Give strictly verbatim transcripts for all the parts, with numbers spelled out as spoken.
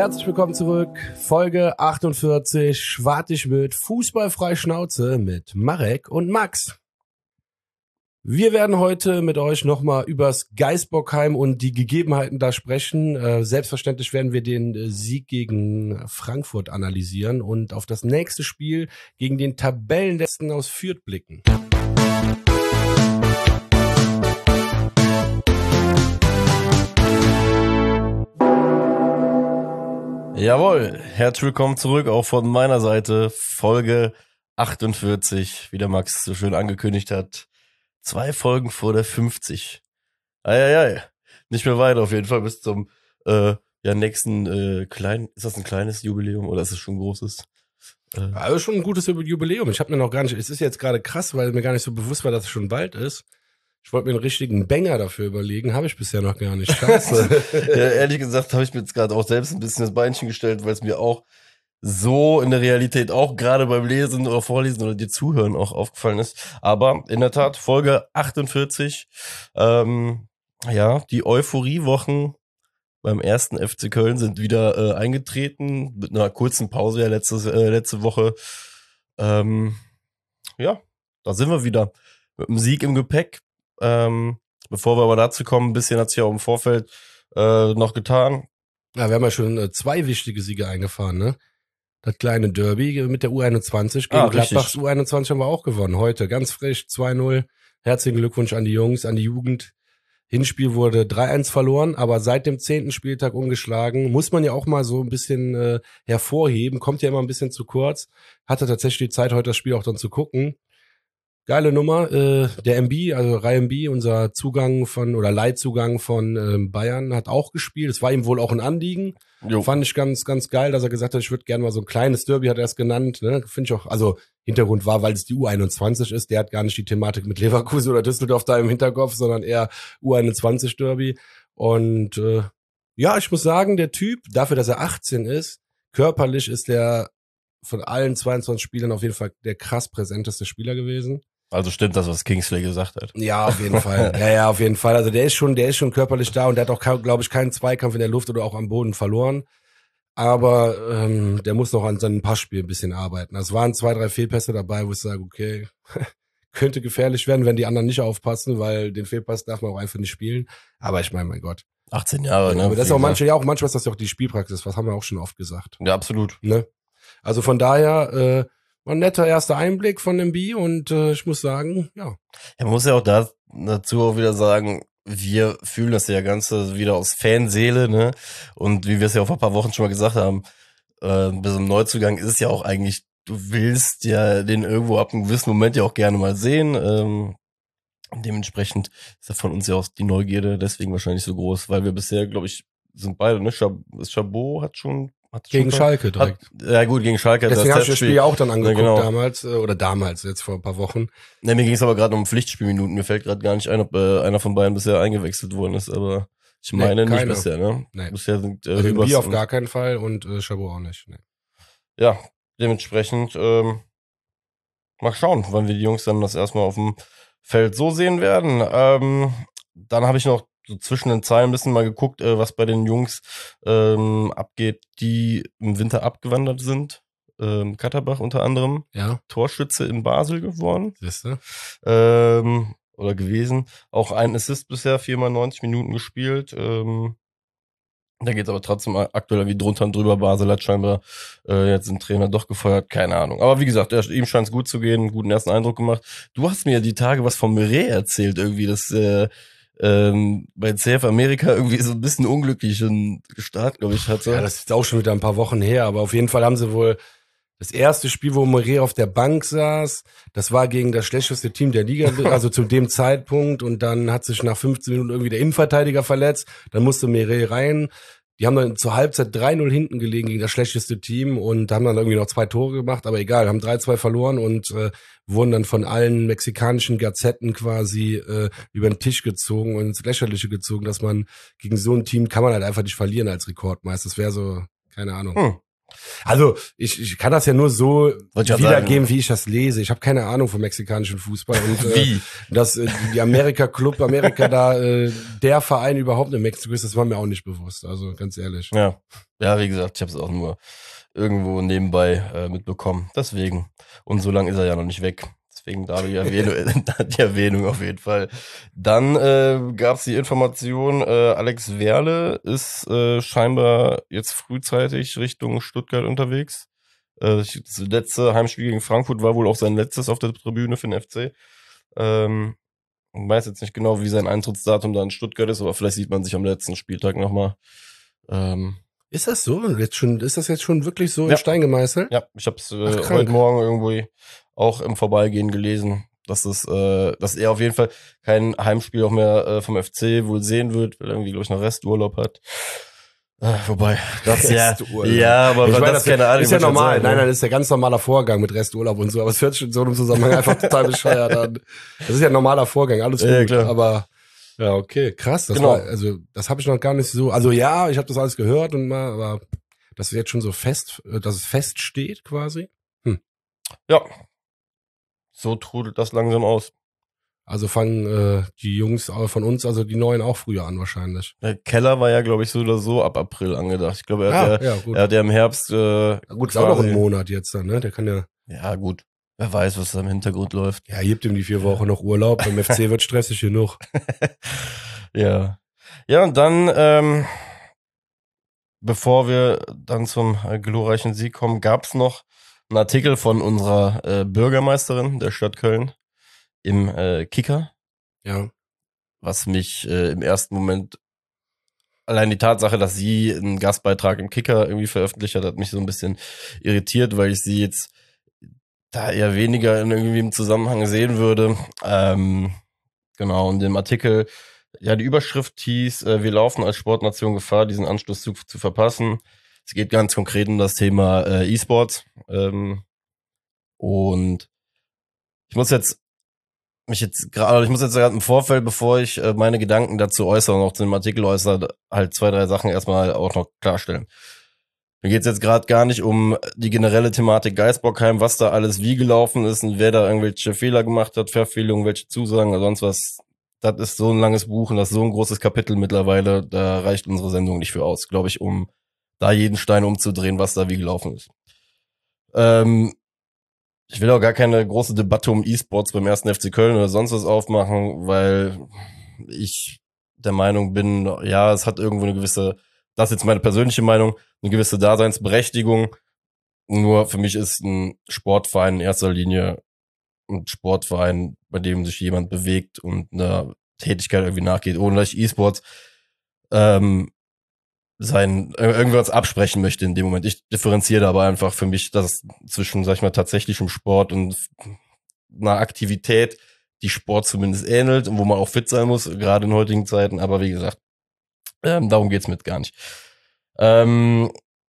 Herzlich willkommen zurück. Folge achtundvierzig, Schwartig mit Fußballfrei Schnauze mit Marek und Max. Wir werden heute mit euch nochmal übers Geisbockheim und die Gegebenheiten da sprechen. Äh, selbstverständlich werden wir den äh, Sieg gegen Frankfurt analysieren und auf das nächste Spiel gegen den Tabellenletzten aus Fürth blicken. Jawohl, herzlich willkommen zurück, auch von meiner Seite, Folge achtundvierzig, wie der Max so schön angekündigt hat. Zwei Folgen vor der fünfzig. Eieiei, nicht mehr weit auf jeden Fall bis zum äh, ja, nächsten äh, kleinen, ist das ein kleines Jubiläum oder ist es schon ein großes? Äh, also schon ein gutes Jubiläum. Ich habe mir noch gar nicht, es ist jetzt gerade krass, weil mir gar nicht so bewusst war, dass es schon bald ist. Ich wollte mir einen richtigen Banger dafür überlegen, habe ich bisher noch gar nicht. Scheiße. Ja, ehrlich gesagt habe ich mir jetzt gerade auch selbst ein bisschen das Beinchen gestellt, weil es mir auch so in der Realität auch gerade beim Lesen oder Vorlesen oder dir Zuhören auch aufgefallen ist. Aber in der Tat, Folge achtundvierzig, ähm, ja, die Euphoriewochen beim ersten F C Köln sind wieder äh, eingetreten, mit einer kurzen Pause ja letzte, äh, letzte Woche. Ähm, ja, da sind wir wieder mit einem Sieg im Gepäck. Ähm, bevor wir aber dazu kommen, ein bisschen hat sich ja auch im Vorfeld äh, noch getan. Ja, wir haben ja schon äh, zwei wichtige Siege eingefahren, ne? Das kleine Derby mit der U einundzwanzig gegen Ah, Gladbachs U einundzwanzig haben wir auch gewonnen. Heute ganz frisch, zwei null. Herzlichen Glückwunsch an die Jungs, an die Jugend. Hinspiel wurde drei eins verloren, aber seit dem zehnten Spieltag ungeschlagen. Muss man ja auch mal so ein bisschen äh, hervorheben. Kommt ja immer ein bisschen zu kurz. Hatte tatsächlich die Zeit, heute das Spiel auch dann zu gucken. Geile Nummer, äh, der M B, also Rai M B, unser Zugang von, oder Leihzugang von ähm, Bayern, hat auch gespielt. Es war ihm wohl auch ein Anliegen. Jo. Fand ich ganz, ganz geil, dass er gesagt hat, ich würde gerne mal so ein kleines Derby, hat er es genannt, ne? Finde ich auch, also Hintergrund war, weil es die U einundzwanzig ist, der hat gar nicht die Thematik mit Leverkusen oder Düsseldorf da im Hinterkopf, sondern eher U einundzwanzig Derby. Und äh, ja, ich muss sagen, der Typ, dafür, dass er achtzehn ist, körperlich ist der von allen zweiundzwanzig Spielern auf jeden Fall der krass präsenteste Spieler gewesen. Also stimmt das, was Kingsley gesagt hat. Ja, auf jeden Fall. Ja, ja, auf jeden Fall. Also der ist schon, der ist schon körperlich da und der hat auch, glaube ich, keinen Zweikampf in der Luft oder auch am Boden verloren. Aber ähm, der muss noch an seinem Passspiel ein bisschen arbeiten. Es waren zwei, drei Fehlpässe dabei, wo ich sage, okay, könnte gefährlich werden, wenn die anderen nicht aufpassen, weil den Fehlpass darf man auch einfach nicht spielen. Aber ich meine, mein Gott. achtzehn Jahre, ne? Aber das ist auch manche, ja auch manchmal ist das ja auch die Spielpraxis, was haben wir auch schon oft gesagt. Ja, absolut. Ne? Also von daher, äh, war ein netter erster Einblick von dem B und äh, ich muss sagen, ja. Ja, man muss ja auch da, dazu auch wieder sagen, wir fühlen das ja Ganze wieder aus Fanseele, ne? Und wie wir es ja auch vor ein paar Wochen schon mal gesagt haben, äh, bis zum Neuzugang ist es ja auch eigentlich, du willst ja den irgendwo ab einem gewissen Moment ja auch gerne mal sehen. Ähm, dementsprechend ist ja von uns ja auch die Neugierde deswegen wahrscheinlich so groß, weil wir bisher, glaube ich, sind beide, ne? Chabot hat schon Hat gegen schon, Schalke direkt. Hat, ja gut, gegen Schalke. Deswegen habe ich das Spiel ja auch dann angeguckt, ja, genau. damals, oder damals, jetzt vor ein paar Wochen. Ne, mir ging es aber gerade um Pflichtspielminuten. Mir fällt gerade gar nicht ein, ob äh, einer von beiden bisher eingewechselt worden ist, aber ich meine nee, nicht bisher, ne? Nee. Bisher sind äh, also Bier auf gar keinen Fall und äh, Chabot auch nicht. Nee. Ja, dementsprechend ähm, mal schauen, wann wir die Jungs dann das erstmal auf dem Feld so sehen werden. Ähm, dann habe ich noch so zwischen den Zeilen ein bisschen mal geguckt, äh, was bei den Jungs ähm, abgeht, die im Winter abgewandert sind. Ähm, Katterbach unter anderem. Ja. Torschütze in Basel geworden. Siehst du? Ähm, oder gewesen. Auch ein Assist bisher, viermal neunzig Minuten gespielt. Ähm, da geht's aber trotzdem aktuell wie drunter und drüber. Basel hat scheinbar äh, jetzt den Trainer doch gefeuert. Keine Ahnung. Aber wie gesagt, er, ihm scheint es gut zu gehen. Einen guten ersten Eindruck gemacht. Du hast mir die Tage was von Meret erzählt irgendwie, dass äh, ähm, bei C F Amerika irgendwie so ein bisschen unglücklichen Start, glaube ich, hatte. Ja, das ist auch schon wieder ein paar Wochen her, aber auf jeden Fall haben sie wohl das erste Spiel, wo Meret auf der Bank saß, das war gegen das schlechteste Team der Liga, also zu dem Zeitpunkt, und dann hat sich nach fünfzehn Minuten irgendwie der Innenverteidiger verletzt, dann musste Meret rein. Die haben dann zur Halbzeit drei null hinten gelegen gegen das schlechteste Team und haben dann irgendwie noch zwei Tore gemacht, aber egal, haben drei zwei verloren und äh, wurden dann von allen mexikanischen Gazetten quasi äh, über den Tisch gezogen und ins Lächerliche gezogen, dass man gegen so ein Team kann man halt einfach nicht verlieren als Rekordmeister. Das wäre so, keine Ahnung. Hm. Also ich, ich kann das ja nur so Wollte ich wiedergeben, wie ich das lese. Ich habe keine Ahnung vom mexikanischen Fußball. Und, äh, Wie? dass äh, die Amerika Club, Amerika da äh, der Verein überhaupt in Mexiko ist, das war mir auch nicht bewusst. Also ganz ehrlich. Ja, ja, wie gesagt, ich habe es auch nur irgendwo nebenbei äh, mitbekommen. Deswegen. Und so lange ist er ja noch nicht weg. Deswegen da die Erwähnung, die Erwähnung auf jeden Fall. Dann äh, gab es die Information, äh, Alex Werle ist äh, scheinbar jetzt frühzeitig Richtung Stuttgart unterwegs. Äh, das letzte Heimspiel gegen Frankfurt war wohl auch sein letztes auf der Tribüne für den F C. Ähm, ich weiß jetzt nicht genau, wie sein Eintrittsdatum da in Stuttgart ist, aber vielleicht sieht man sich am letzten Spieltag nochmal. Ähm, Ist das so? Jetzt schon, ist das jetzt schon wirklich so Ja. in Stein gemeißelt? Ja, ich habe es äh, Ach, krank. heute Morgen irgendwie auch im Vorbeigehen gelesen, dass es, äh, dass er auf jeden Fall kein Heimspiel auch mehr äh, vom F C wohl sehen wird, weil er irgendwie, glaube ich, noch Resturlaub hat. Äh, wobei, das ja, Resturlaub. ja, aber Ich das, meine, das das keine Ahnung. ist ja was ich jetzt normal. sagen, Nein, ne? nein, das ist ja ganz normaler Vorgang mit Resturlaub und so. Aber es hört sich in so einem Zusammenhang einfach total bescheuert an. Das ist ja ein normaler Vorgang, alles gut. Ja, klar. Aber ja, okay, krass. Das Genau. war, also das habe ich noch gar nicht so. Also ja, ich habe das alles gehört und mal, aber das ist jetzt schon so fest, dass es feststeht quasi. Ja, so trudelt das langsam aus. Also fangen äh, die Jungs von uns, also die Neuen, auch früher an wahrscheinlich. Der Keller war ja, glaube ich, so oder so ab April angedacht. Ich glaube, er hat, Ah, ja, ja, gut. er hat ja im Herbst äh, Gut, ist auch noch quasi- ein Monat jetzt dann, ne? Der kann ja, Ja, gut. Wer weiß, was da im Hintergrund läuft. ja, gibt ihm die vier Wochen noch Urlaub. Beim F C wird stressig genug. Ja. Ja, und dann, ähm, bevor wir dann zum äh, glorreichen Sieg kommen, gab's noch einen Artikel von unserer äh, Bürgermeisterin der Stadt Köln im äh, Kicker, Ja. was mich äh, im ersten Moment, allein die Tatsache, dass sie einen Gastbeitrag im Kicker irgendwie veröffentlicht hat, hat mich so ein bisschen irritiert, weil ich sie jetzt da eher weniger in irgendwie im Zusammenhang sehen würde. Ähm, genau, und im Artikel, ja, die Überschrift hieß, äh, wir laufen als Sportnation Gefahr, diesen Anschluss zu, zu verpassen. Es geht ganz konkret um das Thema äh, E-Sports. Ähm, und ich muss jetzt mich jetzt gerade, ich muss jetzt gerade im Vorfeld, bevor ich äh, meine Gedanken dazu äußere und auch zu dem Artikel äußere, halt zwei, drei Sachen erstmal auch noch klarstellen. Mir geht's jetzt gerade gar nicht um die generelle Thematik Geisbockheim, was da alles wie gelaufen ist und wer da irgendwelche Fehler gemacht hat, Verfehlungen, welche Zusagen oder sonst was. Das ist so ein langes Buch und das ist so ein großes Kapitel mittlerweile, da reicht unsere Sendung nicht für aus, glaube ich, um da jeden Stein umzudrehen, was da wie gelaufen ist. Ähm, ich will auch gar keine große Debatte um E-Sports beim ersten F C Köln oder sonst was aufmachen, weil ich der Meinung bin, ja, es hat irgendwo eine gewisse, das ist jetzt meine persönliche Meinung, eine gewisse Daseinsberechtigung. Nur für mich ist ein Sportverein in erster Linie ein Sportverein, bei dem sich jemand bewegt und einer Tätigkeit irgendwie nachgeht, ohne dass ich E-Sports ähm, sein irgendwas absprechen möchte in dem Moment. Ich differenziere aber einfach für mich das zwischen, sag ich mal, tatsächlichem Sport und einer Aktivität, die Sport zumindest ähnelt und wo man auch fit sein muss, gerade in heutigen Zeiten. Aber wie gesagt, ähm, darum geht's mir jetzt gar nicht. Ähm,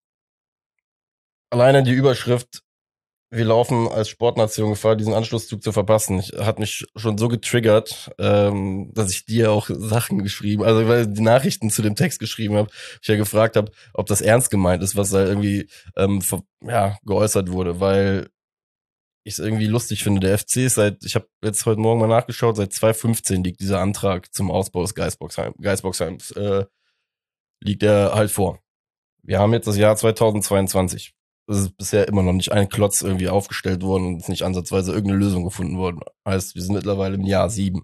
alleine die Überschrift, wir laufen als Sportnation Gefahr, diesen Anschlusszug zu verpassen, ich, hat mich schon so getriggert, ähm, dass ich dir auch Sachen geschrieben, also weil die Nachrichten zu dem Text geschrieben habe, ich ja gefragt habe, ob das ernst gemeint ist, was da irgendwie ähm, ver- ja, geäußert wurde, weil ich es irgendwie lustig finde. Der F C ist seit, ich habe jetzt heute Morgen mal nachgeschaut, seit zwanzig fünfzehn liegt dieser Antrag zum Ausbau des Geisbockheim, Geisbocksheims, äh, liegt er halt vor. Wir haben jetzt das Jahr zweitausendzweiundzwanzig. Es ist bisher immer noch nicht ein Klotz irgendwie aufgestellt worden und es ist nicht ansatzweise irgendeine Lösung gefunden worden. Heißt, wir sind mittlerweile im Jahr sieben.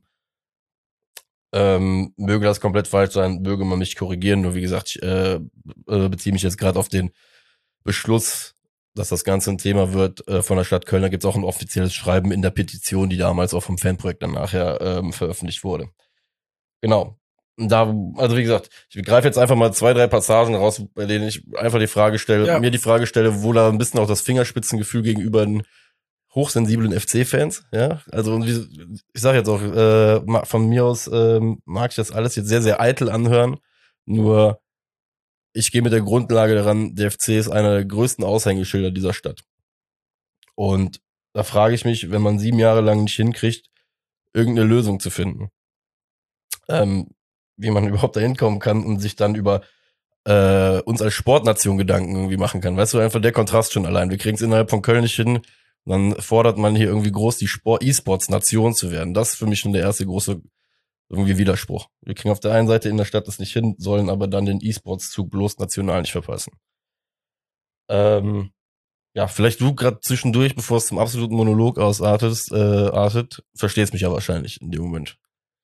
Ähm, möge das komplett falsch sein, möge man mich korrigieren. Nur wie gesagt, ich äh, äh, beziehe mich jetzt gerade auf den Beschluss, dass das Ganze ein Thema wird äh, von der Stadt Köln. Da gibt es auch ein offizielles Schreiben in der Petition, die damals auch vom Fanprojekt dann nachher ähm, veröffentlicht wurde. Genau. Da, also wie gesagt, ich greife jetzt einfach mal zwei, drei Passagen raus, bei denen ich einfach die Frage stelle, Ja. mir die Frage stelle, wo da ein bisschen auch das Fingerspitzengefühl gegenüber den hochsensiblen F C-Fans, ja, also wie, ich sage jetzt auch, äh, ma- von mir aus äh, mag ich das alles jetzt sehr, sehr eitel anhören, nur ich gehe mit der Grundlage daran, der F C ist einer der größten Aushängeschilder dieser Stadt. Und da frage ich mich, wenn man sieben Jahre lang nicht hinkriegt, irgendeine Lösung zu finden, ähm, wie man überhaupt dahin kommen kann und sich dann über äh, uns als Sportnation Gedanken irgendwie machen kann. Weißt du, einfach der Kontrast schon allein. Wir kriegen es innerhalb von Köln nicht hin. Und dann fordert man hier irgendwie groß, die Sport E-Sports-Nation zu werden. Das ist für mich schon der erste große irgendwie Widerspruch. Wir kriegen auf der einen Seite in der Stadt das nicht hin, sollen aber dann den E-Sports-Zug bloß national nicht verpassen. Ähm, ja, vielleicht du gerade zwischendurch, bevor es zum absoluten Monolog ausartet, äh, artet, verstehst mich ja wahrscheinlich in dem Moment.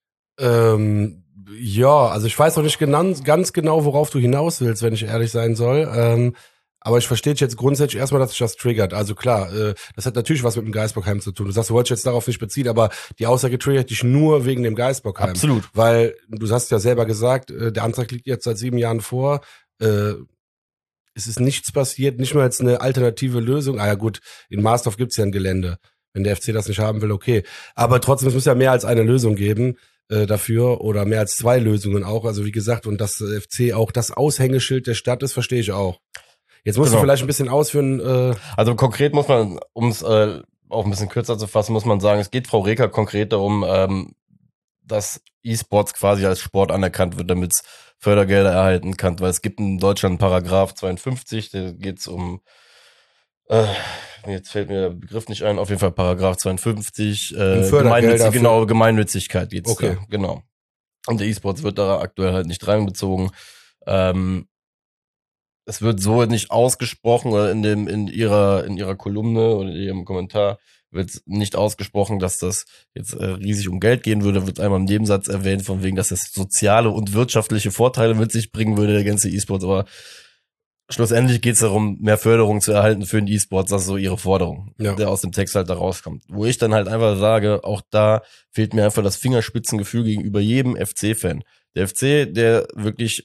Ähm, ja, also ich weiß noch nicht genau, ganz genau, worauf du hinaus willst, wenn ich ehrlich sein soll. Ähm, aber ich verstehe dich jetzt grundsätzlich erstmal, dass sich das triggert. Also klar, äh, das hat natürlich was mit dem Geisbockheim zu tun. Du sagst, du wolltest jetzt darauf nicht beziehen, aber die Aussage triggert dich nur wegen dem Geisbockheim. Absolut. Weil du hast ja selber gesagt, äh, der Antrag liegt jetzt seit sieben Jahren vor. Äh, es ist nichts passiert, nicht mal jetzt eine alternative Lösung. Ah ja gut, in Marsdorf gibt's ja ein Gelände. Wenn der F C das nicht haben will, okay. Aber trotzdem, es muss ja mehr als eine Lösung geben äh, dafür oder mehr als zwei Lösungen auch. Also wie gesagt, und dass F C auch das Aushängeschild der Stadt ist, verstehe ich auch. Jetzt musst genau. du vielleicht ein bisschen ausführen. Äh also konkret muss man, um es äh, auch ein bisschen kürzer zu fassen, muss man sagen, es geht Frau Reker konkret darum, ähm, dass E-Sports quasi als Sport anerkannt wird, damit es Fördergelder erhalten kann. Weil es gibt in Deutschland einen Paragraph zweiundfünfzig, da geht es um, äh, jetzt fällt mir der Begriff nicht ein, auf jeden Fall Paragraph zweiundfünfzig, äh, Gemeinnützig, genau, Gemeinnützigkeit geht's okay. da, genau. Und der E-Sports wird da aktuell halt nicht reinbezogen. Ähm, Es wird so nicht ausgesprochen oder in dem in ihrer in ihrer Kolumne oder in ihrem Kommentar wird nicht ausgesprochen, dass das jetzt äh, riesig um Geld gehen würde. Wird einmal im Nebensatz erwähnt, von wegen, dass das soziale und wirtschaftliche Vorteile mit sich bringen würde, der ganze E-Sports. Aber schlussendlich geht es darum, mehr Förderung zu erhalten für den E-Sports. Das ist so ihre Forderung, ja. Der aus dem Text halt da rauskommt. Wo ich dann halt einfach sage, auch da fehlt mir einfach das Fingerspitzengefühl gegenüber jedem F C-Fan. Der F C, der wirklich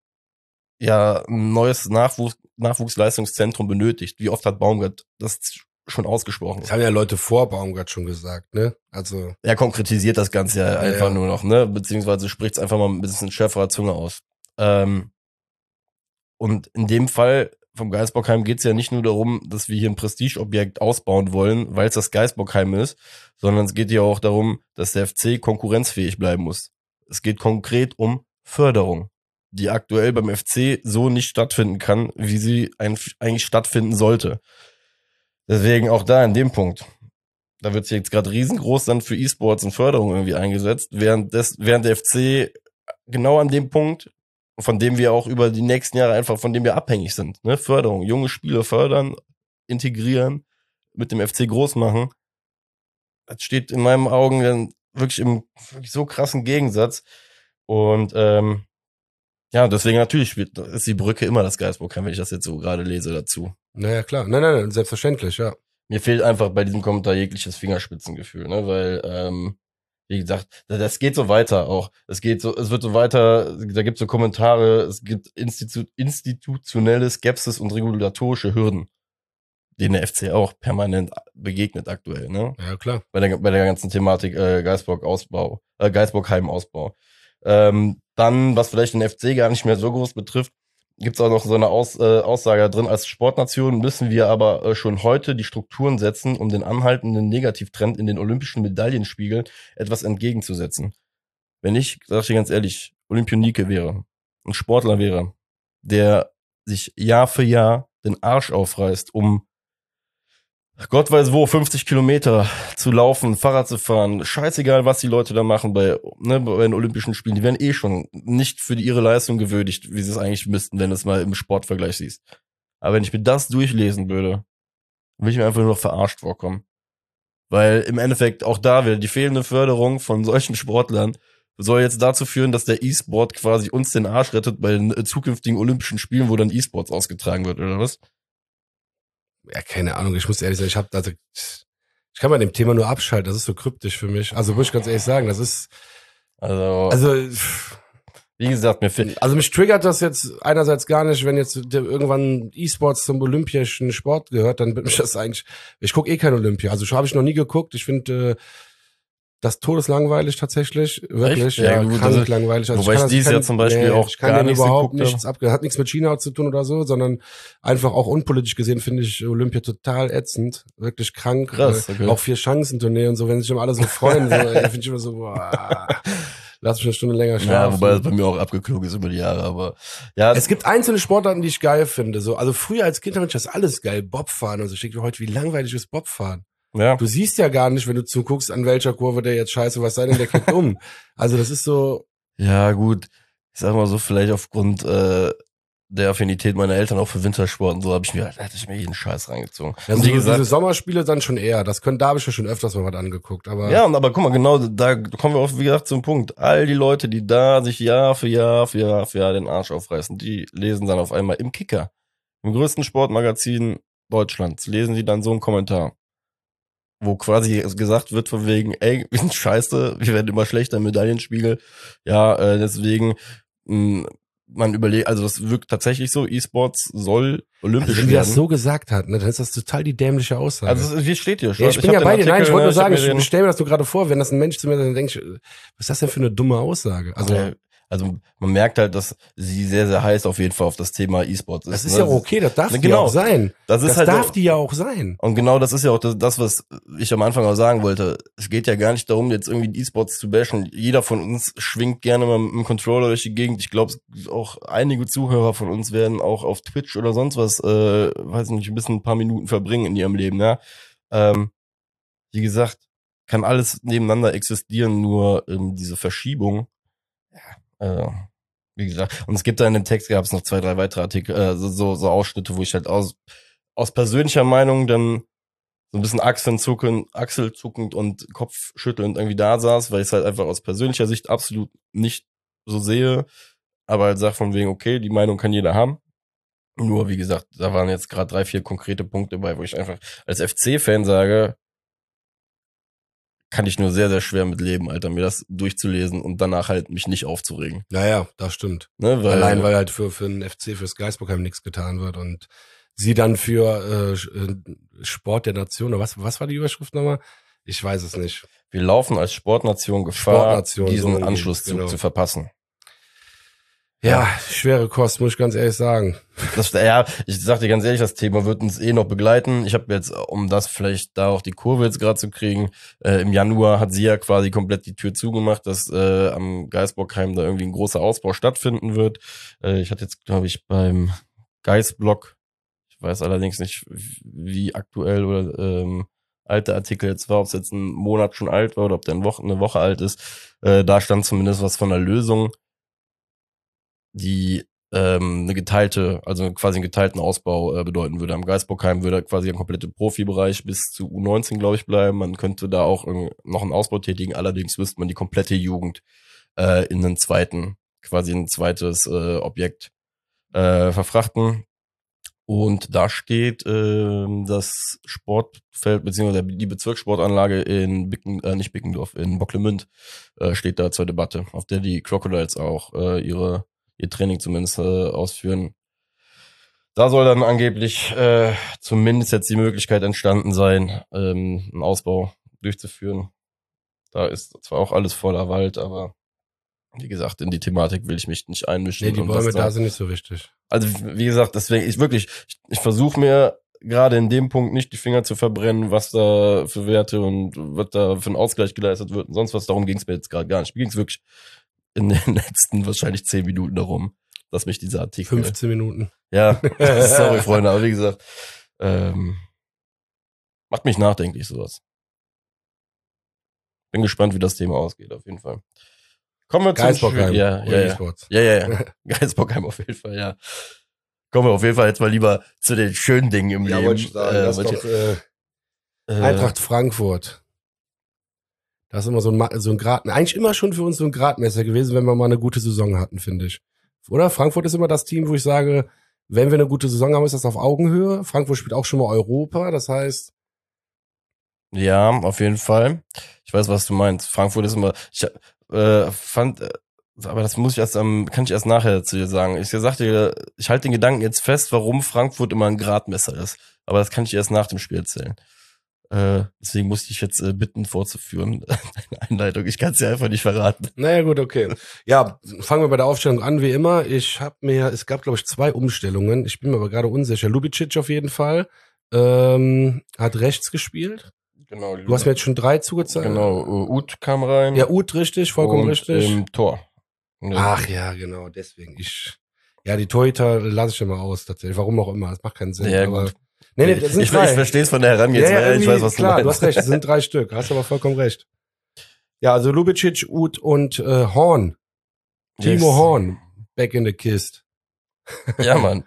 ja ein neues Nachwuchs, Nachwuchsleistungszentrum benötigt. Wie oft hat Baumgart das schon ausgesprochen? Das haben ja Leute vor Baumgart schon gesagt, ne? Also er konkretisiert das Ganze ja, ja einfach ja. nur noch, ne? Beziehungsweise spricht es einfach mal ein bisschen schärferer Zunge aus. Ähm, und in dem Fall vom Geisbockheim geht es ja nicht nur darum, dass wir hier ein Prestigeobjekt ausbauen wollen, weil es das Geisbockheim ist, sondern es geht ja auch darum, dass der F C konkurrenzfähig bleiben muss. Es geht konkret um Förderung, die aktuell beim F C so nicht stattfinden kann, wie sie eigentlich stattfinden sollte. Deswegen auch da in dem Punkt. Da wird sich jetzt gerade riesengroß dann für E-Sports und Förderung irgendwie eingesetzt, während, des, während der F C genau an dem Punkt, von dem wir auch über die nächsten Jahre einfach, von dem wir abhängig sind, ne? Förderung, junge Spieler fördern, integrieren, mit dem F C groß machen. Das steht in meinen Augen dann wirklich im wirklich so krassen Gegensatz. Und ähm, ja, deswegen natürlich ist die Brücke immer das Geisbockheim, wenn ich das jetzt so gerade lese dazu. Naja, klar. Nein, nein, nein, selbstverständlich, ja. Mir fehlt einfach bei diesem Kommentar jegliches Fingerspitzengefühl, ne, weil, ähm, wie gesagt, das geht so weiter auch. Es geht so, es wird so weiter, da gibt es so Kommentare, es gibt Institu- institutionelle Skepsis und regulatorische Hürden, denen der F C auch permanent begegnet aktuell, ne? Ja, klar. Bei der, bei der ganzen Thematik äh, Geisbock-Ausbau, äh, Geisbockheim-Ausbau. Ähm, dann, was vielleicht den F C gar nicht mehr so groß betrifft, gibt es auch noch so eine Aus, äh, Aussage drin, als Sportnation müssen wir aber äh, schon heute die Strukturen setzen, um den anhaltenden Negativtrend in den olympischen Medaillenspiegeln etwas entgegenzusetzen. Wenn ich, sag ich dir ganz ehrlich, Olympionike wäre, ein Sportler wäre, der sich Jahr für Jahr den Arsch aufreißt, um Gott weiß wo, fünfzig Kilometer zu laufen, Fahrrad zu fahren, scheißegal, was die Leute da machen bei, ne, bei den Olympischen Spielen, die werden eh schon nicht für ihre Leistung gewürdigt, wie sie es eigentlich müssten, wenn du es mal im Sportvergleich siehst. Aber wenn ich mir das durchlesen würde, will ich mir einfach nur noch verarscht vorkommen. Weil im Endeffekt auch da wieder die fehlende Förderung von solchen Sportlern soll jetzt dazu führen, dass der E-Sport quasi uns den Arsch rettet bei den zukünftigen Olympischen Spielen, wo dann E-Sports ausgetragen wird, oder was? Ja, keine Ahnung, ich muss ehrlich sagen, ich habe also ich kann bei dem Thema nur abschalten, das ist so kryptisch für mich. Also muss ich ganz ehrlich sagen, das ist also also wie gesagt, mir fehlt also mich triggert das jetzt einerseits gar nicht, wenn jetzt irgendwann E-Sports zum olympischen Sport gehört, dann wird mich das eigentlich, ich gucke eh kein Olympia, also habe ich noch nie geguckt, ich finde äh, das todeslangweilig tatsächlich, wirklich, Echt? ja, ja gut, krank also, langweilig. Also wobei ich, ich dieses Jahr zum Beispiel nee, auch ich kann gar nicht überhaupt nichts nichts abge, hat nichts mit China zu tun oder so, sondern einfach auch unpolitisch gesehen finde ich Olympia total ätzend, wirklich krank. Krass, okay. Auch vier Chancen-Tournee und so, wenn sich immer alle so freuen, so, finde ich immer so, boah. lass mich eine Stunde länger schlafen. Ja, wobei das bei mir auch abgeklungen ist über die Jahre, aber ja. Es gibt einzelne Sportarten, die ich geil finde. So, also früher als Kind fand ich das alles geil. Bobfahren und so. Ich denke mir heute, wie langweilig ist Bobfahren? Ja. Du siehst ja gar nicht, wenn du zuguckst, an welcher Kurve der jetzt scheiße, was sei denn, der kippt um. Also das ist so. Ja, gut. Ich sag mal so, vielleicht aufgrund äh, der Affinität meiner Eltern auch für Wintersport und so habe ich mir, da hätte ich mir jeden Scheiß reingezogen. Also und wie so gesagt, diese Sommerspiele dann schon eher. Das können, da habe ich ja schon öfters mal was angeguckt. Aber ja, und aber guck mal, genau, da kommen wir auch, wie gesagt, zum Punkt. All die Leute, die da sich Jahr für Jahr für Jahr für Jahr den Arsch aufreißen, die lesen dann auf einmal im Kicker, im größten Sportmagazin Deutschlands, lesen die dann so einen Kommentar, wo quasi gesagt wird von wegen, ey, wir sind scheiße, wir werden immer schlechter im Medaillenspiegel. Ja, äh, deswegen, mh, man überlegt, also das wirkt tatsächlich so, E-Sports soll olympisch also wenn die werden. das so gesagt hat, ne, dann ist das total die dämliche Aussage. Also es- wie steht hier schon? Ja, ich bin ja hab bei den dir. Nein, ich Artikel, wollte nur ne, sagen, hab mir ich den- stelle mir das nur gerade vor, wenn das ein Mensch zu mir sagt, dann denke ich, was ist das denn für eine dumme Aussage? Also, Also, also man merkt halt, dass sie sehr, sehr heiß auf jeden Fall auf das Thema E-Sports ist. das ist ne? ja auch okay, das darf Ne, die genau. auch sein. Das ist Das halt darf auch- die ja auch sein. Und genau das ist ja auch das, das, was ich am Anfang auch sagen wollte. Es geht ja gar nicht darum, jetzt irgendwie E-Sports zu bashen. Jeder von uns schwingt gerne mal mit dem Controller durch die Gegend. Ich glaube, auch einige Zuhörer von uns werden auch auf Twitch oder sonst was, äh, weiß nicht, ein bisschen ein paar Minuten verbringen in ihrem Leben, ja. Ähm, wie gesagt, kann alles nebeneinander existieren, nur ähm, diese Verschiebung, ja, äh, wie gesagt, und es gibt da in dem Text, gab es noch zwei, drei weitere Artikel, äh, so, so, so Ausschnitte, wo ich halt aus, aus persönlicher Meinung dann so ein bisschen achselzuckend, achselzuckend und kopfschüttelnd irgendwie da saß, weil ich es halt einfach aus persönlicher Sicht absolut nicht so sehe, aber halt sag von wegen, okay, die Meinung kann jeder haben. Nur, wie gesagt, da waren jetzt gerade drei, vier konkrete Punkte bei, wo ich einfach als F C-Fan sage, kann ich nur sehr, sehr schwer mit leben, Alter, mir das durchzulesen und danach halt mich nicht aufzuregen. Naja, das stimmt. Ne, weil, Allein, weil halt für, für den F C, fürs Geisbockheim nichts getan wird und sie dann für äh, Sport der Nation, oder was, was war die Überschrift nochmal? Ich weiß es nicht. wir laufen als Sportnation Gefahr, Sportnation, diesen so Anschlusszug genau. zu verpassen. Ja, schwere Kost, muss ich ganz ehrlich sagen. Das, ja, ich sag dir ganz ehrlich, das Thema wird uns eh noch begleiten. Ich habe jetzt, um das vielleicht da auch die Kurve jetzt gerade zu kriegen, äh, im Januar hat sie ja quasi komplett die Tür zugemacht, dass äh, am Geisbockheim da irgendwie ein großer Ausbau stattfinden wird. Äh, ich hatte jetzt, glaube ich, beim Geisblock, ich weiß allerdings nicht, wie aktuell oder ähm, alte Artikel jetzt war, ob es jetzt einen Monat schon alt war oder ob der eine Woche, eine Woche alt ist. Äh, da stand zumindest was von der Lösung, die ähm, eine geteilte, also quasi einen geteilten Ausbau äh, bedeuten würde. Am Geisbockheim würde quasi ein kompletter Profibereich bis zu U neunzehn, glaube ich, bleiben. Man könnte da auch irgendwie noch einen Ausbau tätigen. Allerdings müsste man die komplette Jugend äh, in einen zweiten, quasi ein zweites äh, Objekt äh, verfrachten. Und da steht äh, das Sportfeld beziehungsweise die Bezirkssportanlage in Bicken, äh, nicht Bickendorf, in Bocklemünd äh, steht da zur Debatte, auf der die Crocodiles auch äh, ihre ihr Training zumindest äh, ausführen. Da soll dann angeblich äh, zumindest jetzt die Möglichkeit entstanden sein, ähm, einen Ausbau durchzuführen. Da ist zwar auch alles voller Wald, aber wie gesagt, in die Thematik will ich mich nicht einmischen. Nee, die und Bäume was da sind nicht so wichtig. Also wie gesagt, deswegen, ich wirklich, ich, ich versuche mir gerade in dem Punkt nicht die Finger zu verbrennen, was da für Werte und was da für ein Ausgleich geleistet wird und sonst was. Darum ging es mir jetzt gerade gar nicht. Mir ging es wirklich in den letzten wahrscheinlich zehn Minuten darum, dass mich dieser Artikel... fünfzehn Minuten. Ja, sorry, Freunde, aber wie gesagt, ähm, macht mich nachdenklich, sowas. Bin gespannt, wie das Thema ausgeht, auf jeden Fall. Kommen wir zum Geisbockheim. Spiel. Ja, ja, ja. E-Sports. Ja, ja, ja. Geisbockheim auf jeden Fall, ja. Kommen wir auf jeden Fall jetzt mal lieber zu den schönen Dingen im Ja, Leben. wollte ich sagen. Äh, das ist wollte doch, äh, äh, Eintracht Frankfurt. Das ist immer so ein, Ma- so ein Grad, eigentlich immer schon für uns so ein Gradmesser gewesen, wenn wir mal eine gute Saison hatten, finde ich. Oder? Frankfurt ist immer das Team, wo ich sage, wenn wir eine gute Saison haben, ist das auf Augenhöhe. Frankfurt spielt auch schon mal Europa, das heißt, Ja, auf jeden Fall. Ich weiß, was du meinst. Frankfurt ist immer, ich äh, fand, äh, aber das muss ich erst am, kann ich erst nachher zu dir sagen. Ich sagte dir, ich halte den Gedanken jetzt fest, warum Frankfurt immer ein Gradmesser ist. Aber das kann ich erst nach dem Spiel erzählen. Äh, deswegen musste ich jetzt äh, bitten, vorzuführen, eine Einleitung. Ich kann es dir einfach nicht verraten. naja gut, okay. Ja, fangen wir bei der Aufstellung an, wie immer. Ich habe mir, es gab glaube ich zwei Umstellungen. Ich bin mir aber gerade unsicher. Lubicic auf jeden Fall. Ähm, hat rechts gespielt. Genau. Du hast mir jetzt schon drei zugezeigt. Genau, Uth kam rein. Ja, Uth, richtig, vollkommen und richtig. im Tor. Ja. Ach ja, genau, deswegen. Ich, ja, die Torhüter lasse ich immer aus, tatsächlich. Warum auch immer, das macht keinen Sinn. Ja, aber, gut. nee, nee, das sind ich drei. ich verstehe es von der Herangehensweise, ja, ja, ich weiß, was klar, du meinst. du hast recht, es sind drei Stück, hast aber vollkommen recht. Ja, also Lubicic, Uth und äh, Horn. Timo Yes. Horn, back in the kist. Ja, Mann.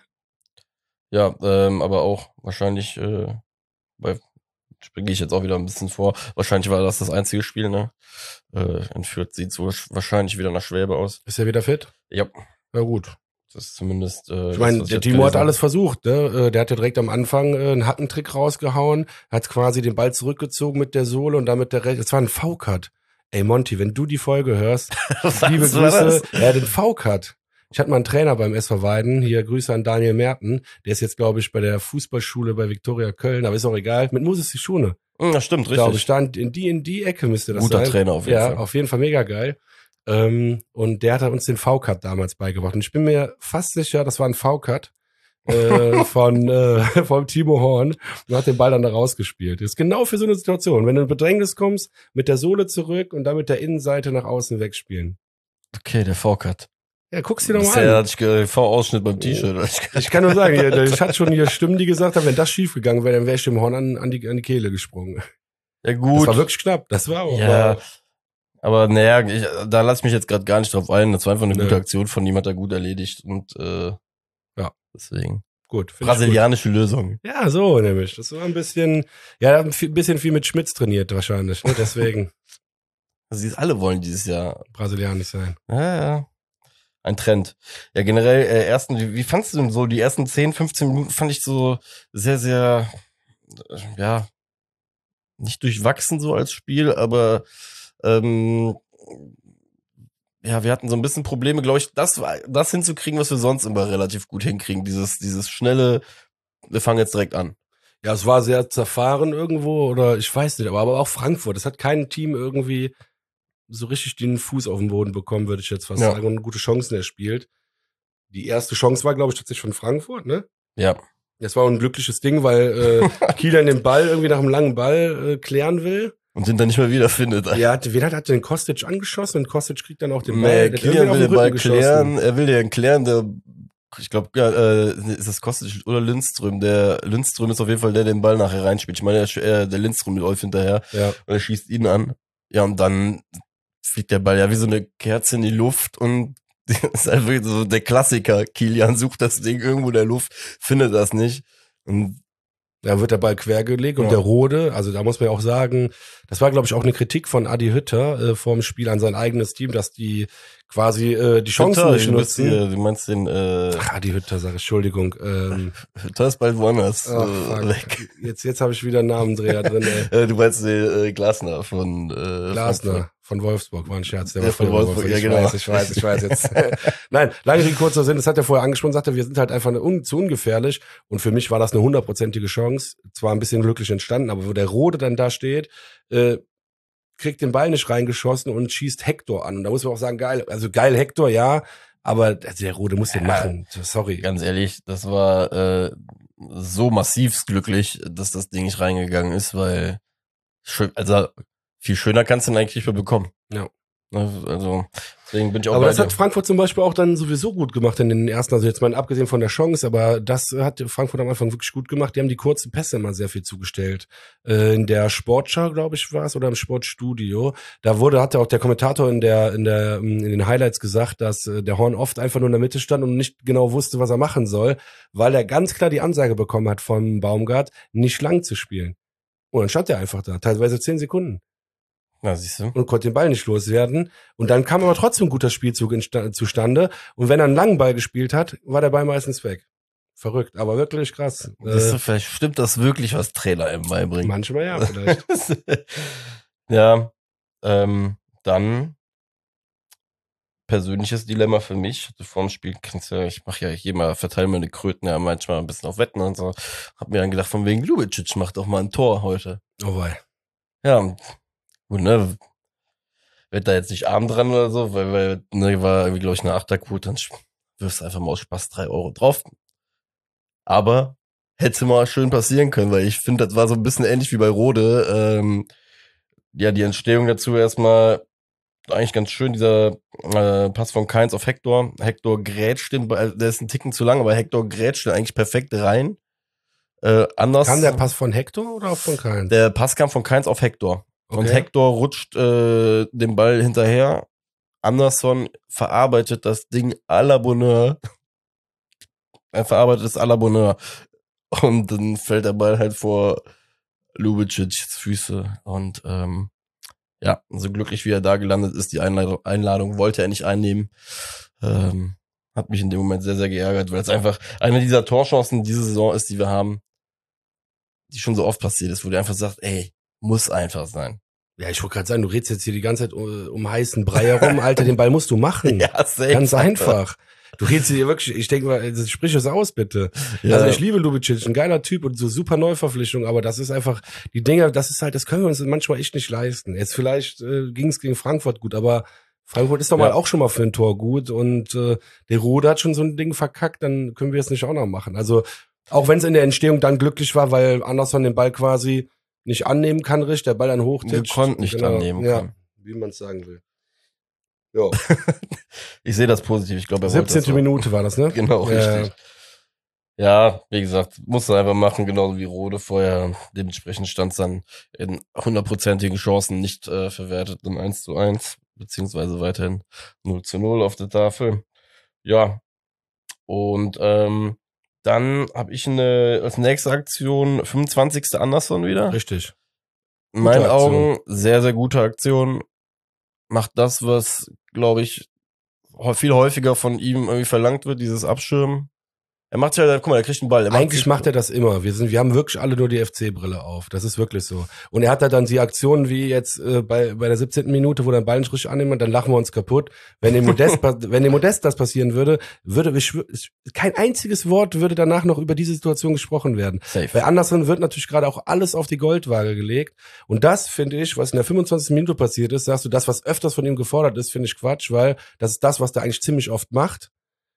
Ja, ähm, aber auch wahrscheinlich, äh, bei springe ich jetzt auch wieder ein bisschen vor. Wahrscheinlich war das das einzige Spiel, ne? Äh, in Fürth sieht so wahrscheinlich wieder nach Schwäbe aus. Ist er wieder fit? Ja. Ja, gut. Das ist zumindest. Äh, Ich meine, das, der Timo hat alles versucht, ne? Der hat ja direkt am Anfang äh, einen Hackentrick rausgehauen, hat quasi den Ball zurückgezogen mit der Sohle und damit der Recht. Das war ein V-Cut. Ey, Monty, wenn du die Folge hörst, liebe Grüße. Er hat den V-Cut. Ich hatte mal einen Trainer beim S V Weiden, hier Grüße an Daniel Merten, der ist jetzt, glaube ich, bei der Fußballschule bei Viktoria Köln, aber ist auch egal, mit Moses Schune. Ja, stimmt, richtig. Glaube ich, stand in die, in die Ecke müsste das Guter sein. Guter Trainer auf jeden ja, Fall. Ja, auf jeden Fall mega geil. Ähm, und der hat uns den V-Cut damals beigebracht. Und ich bin mir fast sicher, das war ein V-Cut äh, von äh, vom Timo Horn und hat den Ball dann da rausgespielt. Das ist genau für so eine Situation. Wenn du in Bedrängnis kommst, mit der Sohle zurück und dann mit der Innenseite nach außen wegspielen. Okay, der V-Cut. Ja, guck's dir doch mal Bisher an. hatte ich V-Ausschnitt beim T-Shirt. Ich kann nur sagen, ich hatte schon hier Stimmen, die gesagt haben, wenn das schief gegangen wäre, dann wäre ich dem Horn an, an, die, an die Kehle gesprungen. Ja, gut. Das war wirklich knapp. Das war auch. Ja. Aber naja, ich, da lass ich mich jetzt gerade gar nicht drauf ein. Das war einfach eine Nee. gute Aktion von ihm, hat er gut erledigt. Und äh, ja, deswegen. Gut. Brasilianische gut. Lösung. Ja, so nämlich. Das war ein bisschen, ja, ein bisschen viel mit Schmitz trainiert wahrscheinlich. Ne? Deswegen. Also sie alle wollen dieses Jahr brasilianisch sein. Ja, ja. Ein Trend. Ja, generell, äh, ersten, wie, wie fandst du denn so? Die ersten zehn, fünfzehn Minuten fand ich so sehr, sehr, äh, ja, nicht durchwachsen so als Spiel, aber ähm, ja, wir hatten so ein bisschen Probleme, glaube ich, das, das hinzukriegen, was wir sonst immer relativ gut hinkriegen. Dieses, dieses schnelle, wir fangen jetzt direkt an. Ja, es war sehr zerfahren irgendwo oder ich weiß nicht, aber, aber auch Frankfurt. Es hat kein Team irgendwie so richtig den Fuß auf den Boden bekommen, würde ich jetzt fast ja. sagen, und gute Chancen erspielt. Die erste Chance war, glaube ich, tatsächlich von Frankfurt, ne? Ja. Das war ein glückliches Ding, weil äh, Kieler den Ball irgendwie nach einem langen Ball äh, klären will. Und den dann nicht mehr wiederfindet. Ja, hat, wen hat, hat den Kostic angeschossen und Kostic kriegt dann auch den nee, Ball. Kilian will den Ball klären, er will den klären, der, ich glaube, ja, äh, ist das Kostic oder Lindström? Der Lindström ist auf jeden Fall der, der den Ball nachher reinspielt. Ich meine, der, der Lindström mit Olf hinterher. Ja. Und er schießt ihn an. Ja, und dann fliegt der Ball ja wie so eine Kerze in die Luft und das ist einfach so der Klassiker. Kilian sucht das Ding irgendwo in der Luft, findet das nicht. Und dann wird der Ball quergelegt und ja. der Rode, also da muss man ja auch sagen, das war, glaube ich, auch eine Kritik von Adi Hütter äh, vor dem Spiel an sein eigenes Team, dass die quasi äh, die Chancen Hütter, nicht nutzen. Hier, du meinst den äh Ach, Adi Hütter, sag ich, Entschuldigung. Ähm, Hütter ist bald woanders ach, äh, weg. Jetzt, jetzt habe ich wieder einen Namendreher drin, ey. Du meinst den äh, Glasner von äh, Glasner. Frankfurt. Von Wolfsburg, war ein Scherz. Der, der war von Wolfsburg, Wolfsburg. Ja, ich genau. weiß, ich weiß, ich weiß jetzt. Nein, lange Rede, kurzer Sinn, das hat er vorher angesprochen, sagte, wir sind halt einfach un zu ungefährlich und für mich war das eine hundertprozentige Chance, zwar ein bisschen glücklich entstanden, aber wo der Rode dann da steht, äh, kriegt den Ball nicht reingeschossen und schießt Hector an und da muss man auch sagen, geil, also geil Hector, ja, aber also der Rode muss den ja, machen, sorry. Ganz ehrlich, das war äh, so massivst glücklich, dass das Ding nicht reingegangen ist, weil schön, also viel schöner kannst du ihn eigentlich nicht mehr bekommen. Ja. Also, deswegen bin ich auch Aber bei das dir. hat Frankfurt zum Beispiel auch dann sowieso gut gemacht in den ersten, also jetzt mal abgesehen von der Chance, aber das hat Frankfurt am Anfang wirklich gut gemacht. Die haben die kurzen Pässe immer sehr viel zugestellt. Äh, in der Sportschau, glaube ich, war es, oder im Sportstudio. Da wurde, hat ja auch der Kommentator in der, in der, in den Highlights gesagt, dass äh, der Horn oft einfach nur in der Mitte stand und nicht genau wusste, was er machen soll, weil er ganz klar die Ansage bekommen hat vom Baumgart, nicht lang zu spielen. Und dann stand er einfach da, teilweise zehn Sekunden. Ja, siehst du. Und konnte den Ball nicht loswerden. Und dann kam aber trotzdem ein guter Spielzug zustande. Und wenn er einen langen Ball gespielt hat, war der Ball meistens weg. Verrückt, aber wirklich krass. Siehst du, äh, vielleicht stimmt das wirklich, was Trainer eben beibringen. Manchmal ja, vielleicht. Ja, ähm, dann persönliches Dilemma für mich. Vor dem Spiel kannst du ja, ich mache ja hier mal, verteile meine Kröten ja manchmal ein bisschen auf Wetten und so. Hab mir dann gedacht, von wegen Lubicic macht doch mal ein Tor heute. Oh wei. Ja, gut, ne, wird da jetzt nicht arm dran oder so, weil, weil ne, war irgendwie, glaube ich, eine Achterquote, dann wirfst du einfach mal aus Spaß drei Euro drauf. Aber hätte mal schön passieren können, weil ich finde, das war so ein bisschen ähnlich wie bei Rode. Ähm, ja, die Entstehung dazu erstmal eigentlich ganz schön, dieser äh, Pass von Kainz auf Hector. Hector grätscht den Ball, der ist ein Ticken zu lang, aber Hector grätscht den eigentlich perfekt rein. Äh, anders. Kam der Pass von Hector oder auch von Kainz? Der Pass kam von Kainz auf Hector. Okay. Und Hector rutscht äh, den Ball hinterher. Anderson verarbeitet das Ding à la Bonheur. Er verarbeitet es à la Bonheur. Und dann fällt der Ball halt vor Ljubicics Füße. Und ähm, ja, so glücklich wie er da gelandet ist, die Einladung, Einladung wollte er nicht einnehmen. Ähm, hat mich in dem Moment sehr, sehr geärgert, weil es einfach eine dieser Torchancen diese Saison ist, die wir haben, die schon so oft passiert ist, wo du einfach sagst, ey, muss einfach sein. Ja, ich wollte gerade sagen, du redest jetzt hier die ganze Zeit um, um heißen Brei herum. Alter, den Ball musst du machen. Ja, safe. Ganz einfach. Du redest hier wirklich, ich denke mal, sprich es aus, bitte. Ja. Also ich liebe Ljubicic, ein geiler Typ und so super Neuverpflichtung, aber das ist einfach, die Dinger, das ist halt, das können wir uns manchmal echt nicht leisten. Jetzt vielleicht äh, ging es gegen Frankfurt gut, aber Frankfurt ist doch mal Ja. auch schon mal für ein Tor gut und äh, der Rode hat schon so ein Ding verkackt, dann können wir es nicht auch noch machen. Also auch wenn es in der Entstehung dann glücklich war, weil Anderson den Ball quasi nicht annehmen kann, richtig, der Ball dann hochtitscht. Gekonnt nicht annehmen ja, kann. wie man es sagen will. Ja. Ich sehe das positiv. Ich glaube, er wollte das siebzehnte so. Minute war das, ne? Genau, Ja. richtig. Ja, wie gesagt, musst du einfach machen, genauso wie Rode vorher. Dementsprechend stand es dann in hundertprozentigen Chancen nicht äh, verwertet, dann eins zu eins, beziehungsweise weiterhin null zu null auf der Tafel. Ja, und ähm, dann habe ich eine als nächste Aktion fünfundzwanzigste Anderson wieder. Richtig. In meinen Gute Aktion. Augen sehr, sehr gute Aktion. Macht das, was, glaube ich, hä- viel häufiger von ihm irgendwie verlangt wird, dieses Abschirmen. Er macht ja, guck mal, er kriegt einen Ball. Er Eigentlich sich- macht er das immer. Wir sind, wir haben wirklich alle nur die F C-Brille auf. Das ist wirklich so. Und er hat da dann die Aktionen wie jetzt äh, bei bei der siebzehnten Minute, wo der Ball nicht richtig annimmt, dann lachen wir uns kaputt. Wenn dem Modest, pa- wenn dem Modest das passieren würde, würde ich schwör- kein einziges Wort würde danach noch über diese Situation gesprochen werden. Safe. Bei Anderson wird natürlich gerade auch alles auf die Goldwaage gelegt. Und das finde ich, was in der fünfundzwanzigsten Minute passiert ist, sagst du, das, was öfters von ihm gefordert ist, finde ich Quatsch, weil das ist das, was der eigentlich ziemlich oft macht.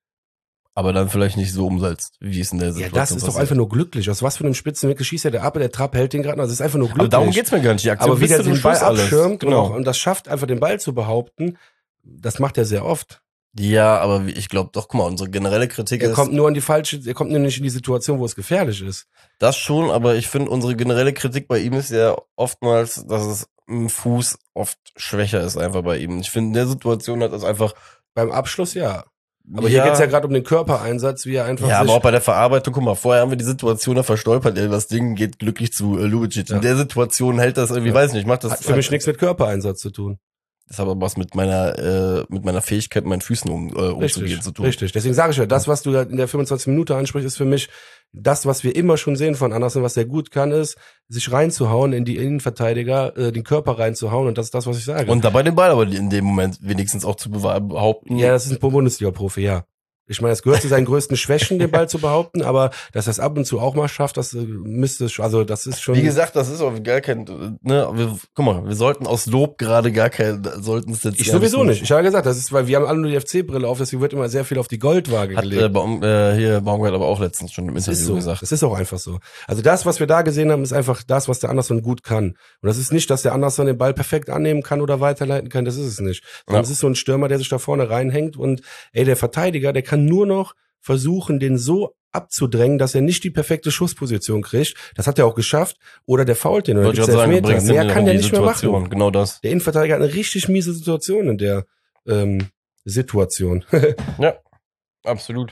Aber dann vielleicht nicht so umsetzt, wie es in der Ja, Situation das ist doch passiert. einfach nur glücklich. Aus was für einem Spitzenwinkel schießt er der ab? Der Trapp hält den gerade noch. Das ist einfach nur glücklich. Aber darum geht's mir gar nicht. Die Aktion Aber wie bis der zu dem den Ball Schluss alles. abschirmt Genau. und, auch, und das schafft, einfach den Ball zu behaupten, das macht er sehr oft. Ja, aber wie- ich glaube doch, guck mal, unsere generelle Kritik Er ist kommt nur an die falsche, er kommt nur nicht in die Situation, wo es gefährlich ist. das schon, aber ich finde, unsere generelle Kritik bei ihm ist ja oftmals, dass es im Fuß oft schwächer ist einfach bei ihm. Ich finde, in der Situation hat es einfach. Beim Abschluss ja. Aber hier geht's ja gerade um den Körpereinsatz, wie er einfach Ja, sich... aber auch bei der Verarbeitung, guck mal, vorher haben wir die Situation, da verstolpert er, das Ding geht glücklich zu äh, Ljubicic. Ja. In der Situation hält das irgendwie, Ja. weiß nicht, macht das hat für mich nichts mit Körpereinsatz zu tun. Das hat aber was mit meiner äh, mit meiner Fähigkeit, mit meinen Füßen um, äh, umzugehen Richtig, zu tun. richtig. Deswegen sage ich ja, das, was du da in der fünfundzwanzigsten Minute ansprichst, ist für mich das, was wir immer schon sehen von Andersen, was er gut kann, ist, sich reinzuhauen in die Innenverteidiger, äh, den Körper reinzuhauen und das ist das, was ich sage. Und dabei den Ball aber in dem Moment wenigstens auch zu bewa- behaupten. Ja, das ist ein Bundesliga-Profi, ja. Ich meine, es gehört zu seinen größten Schwächen, den Ball zu behaupten, aber dass er es ab und zu auch mal schafft, das äh, müsste, sch- also das ist schon... Wie gesagt, das ist auch gar kein, ne, wir, guck mal, wir sollten aus Lob gerade gar kein, sollten es jetzt ich gar sowieso machen. nicht. Ich habe ja gesagt, das ist, weil wir haben alle nur die F C-Brille auf, deswegen wird immer sehr viel auf die Goldwaage Hat gelegt. äh, Baum, äh, hier Baumgart aber auch letztens schon im Das Interview ist so. gesagt. Das ist auch einfach so. Also das, was wir da gesehen haben, ist einfach das, was der Anderson gut kann. Und das ist nicht, dass der Anderson den Ball perfekt annehmen kann oder weiterleiten kann. Das ist es nicht. Sondern Ja. es ist so ein Stürmer, der sich da vorne reinhängt und ey, der Verteidiger, der kann nur noch versuchen, den so abzudrängen, dass er nicht die perfekte Schussposition kriegt. Das hat er auch geschafft. Oder der fault den oder Wollte ich gibt's gerade sagen, du Elfmeter. bringst Mehr ihn kann in der die nicht mehr Situation. machen. Genau das. Der Innenverteidiger hat eine richtig miese Situation in der ähm, Situation. Ja, absolut.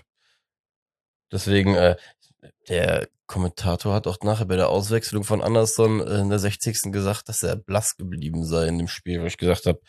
Deswegen, äh, der Kommentator hat auch nachher bei der Auswechslung von Anderson äh, in der sechzigsten gesagt, dass er blass geblieben sei in dem Spiel, wo ich gesagt habe,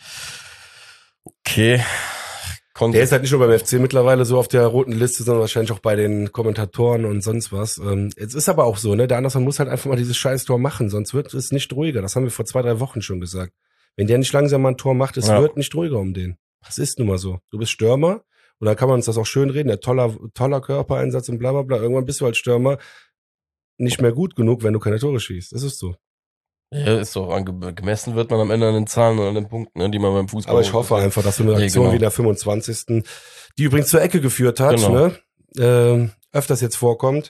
okay, konnte Der ist halt nicht nur beim F C mittlerweile so auf der roten Liste, sondern wahrscheinlich auch bei den Kommentatoren und sonst was. Ähm, es ist aber auch so, ne? Der Anderson muss halt einfach mal dieses scheiß Tor machen, sonst wird es nicht ruhiger. Das haben wir vor zwei, drei Wochen schon gesagt. Wenn der nicht langsam mal ein Tor macht, es Ja. wird nicht ruhiger um den. Das ist nun mal so. Du bist Stürmer und da kann man uns das auch schön reden. Der toller, toller Körpereinsatz und bla bla bla. Irgendwann bist du als Stürmer nicht mehr gut genug, wenn du keine Tore schießt. Das ist so. Ja, ist doch ange gemessen wird man am Ende an den Zahlen und an den Punkten, ne, die man beim Fußball. Aber ich hoffe einfach, dass so eine Nee, Aktion genau. wie der fünfundzwanzigsten, die übrigens zur Ecke geführt hat, Genau. ne, ähm, öfters jetzt vorkommt.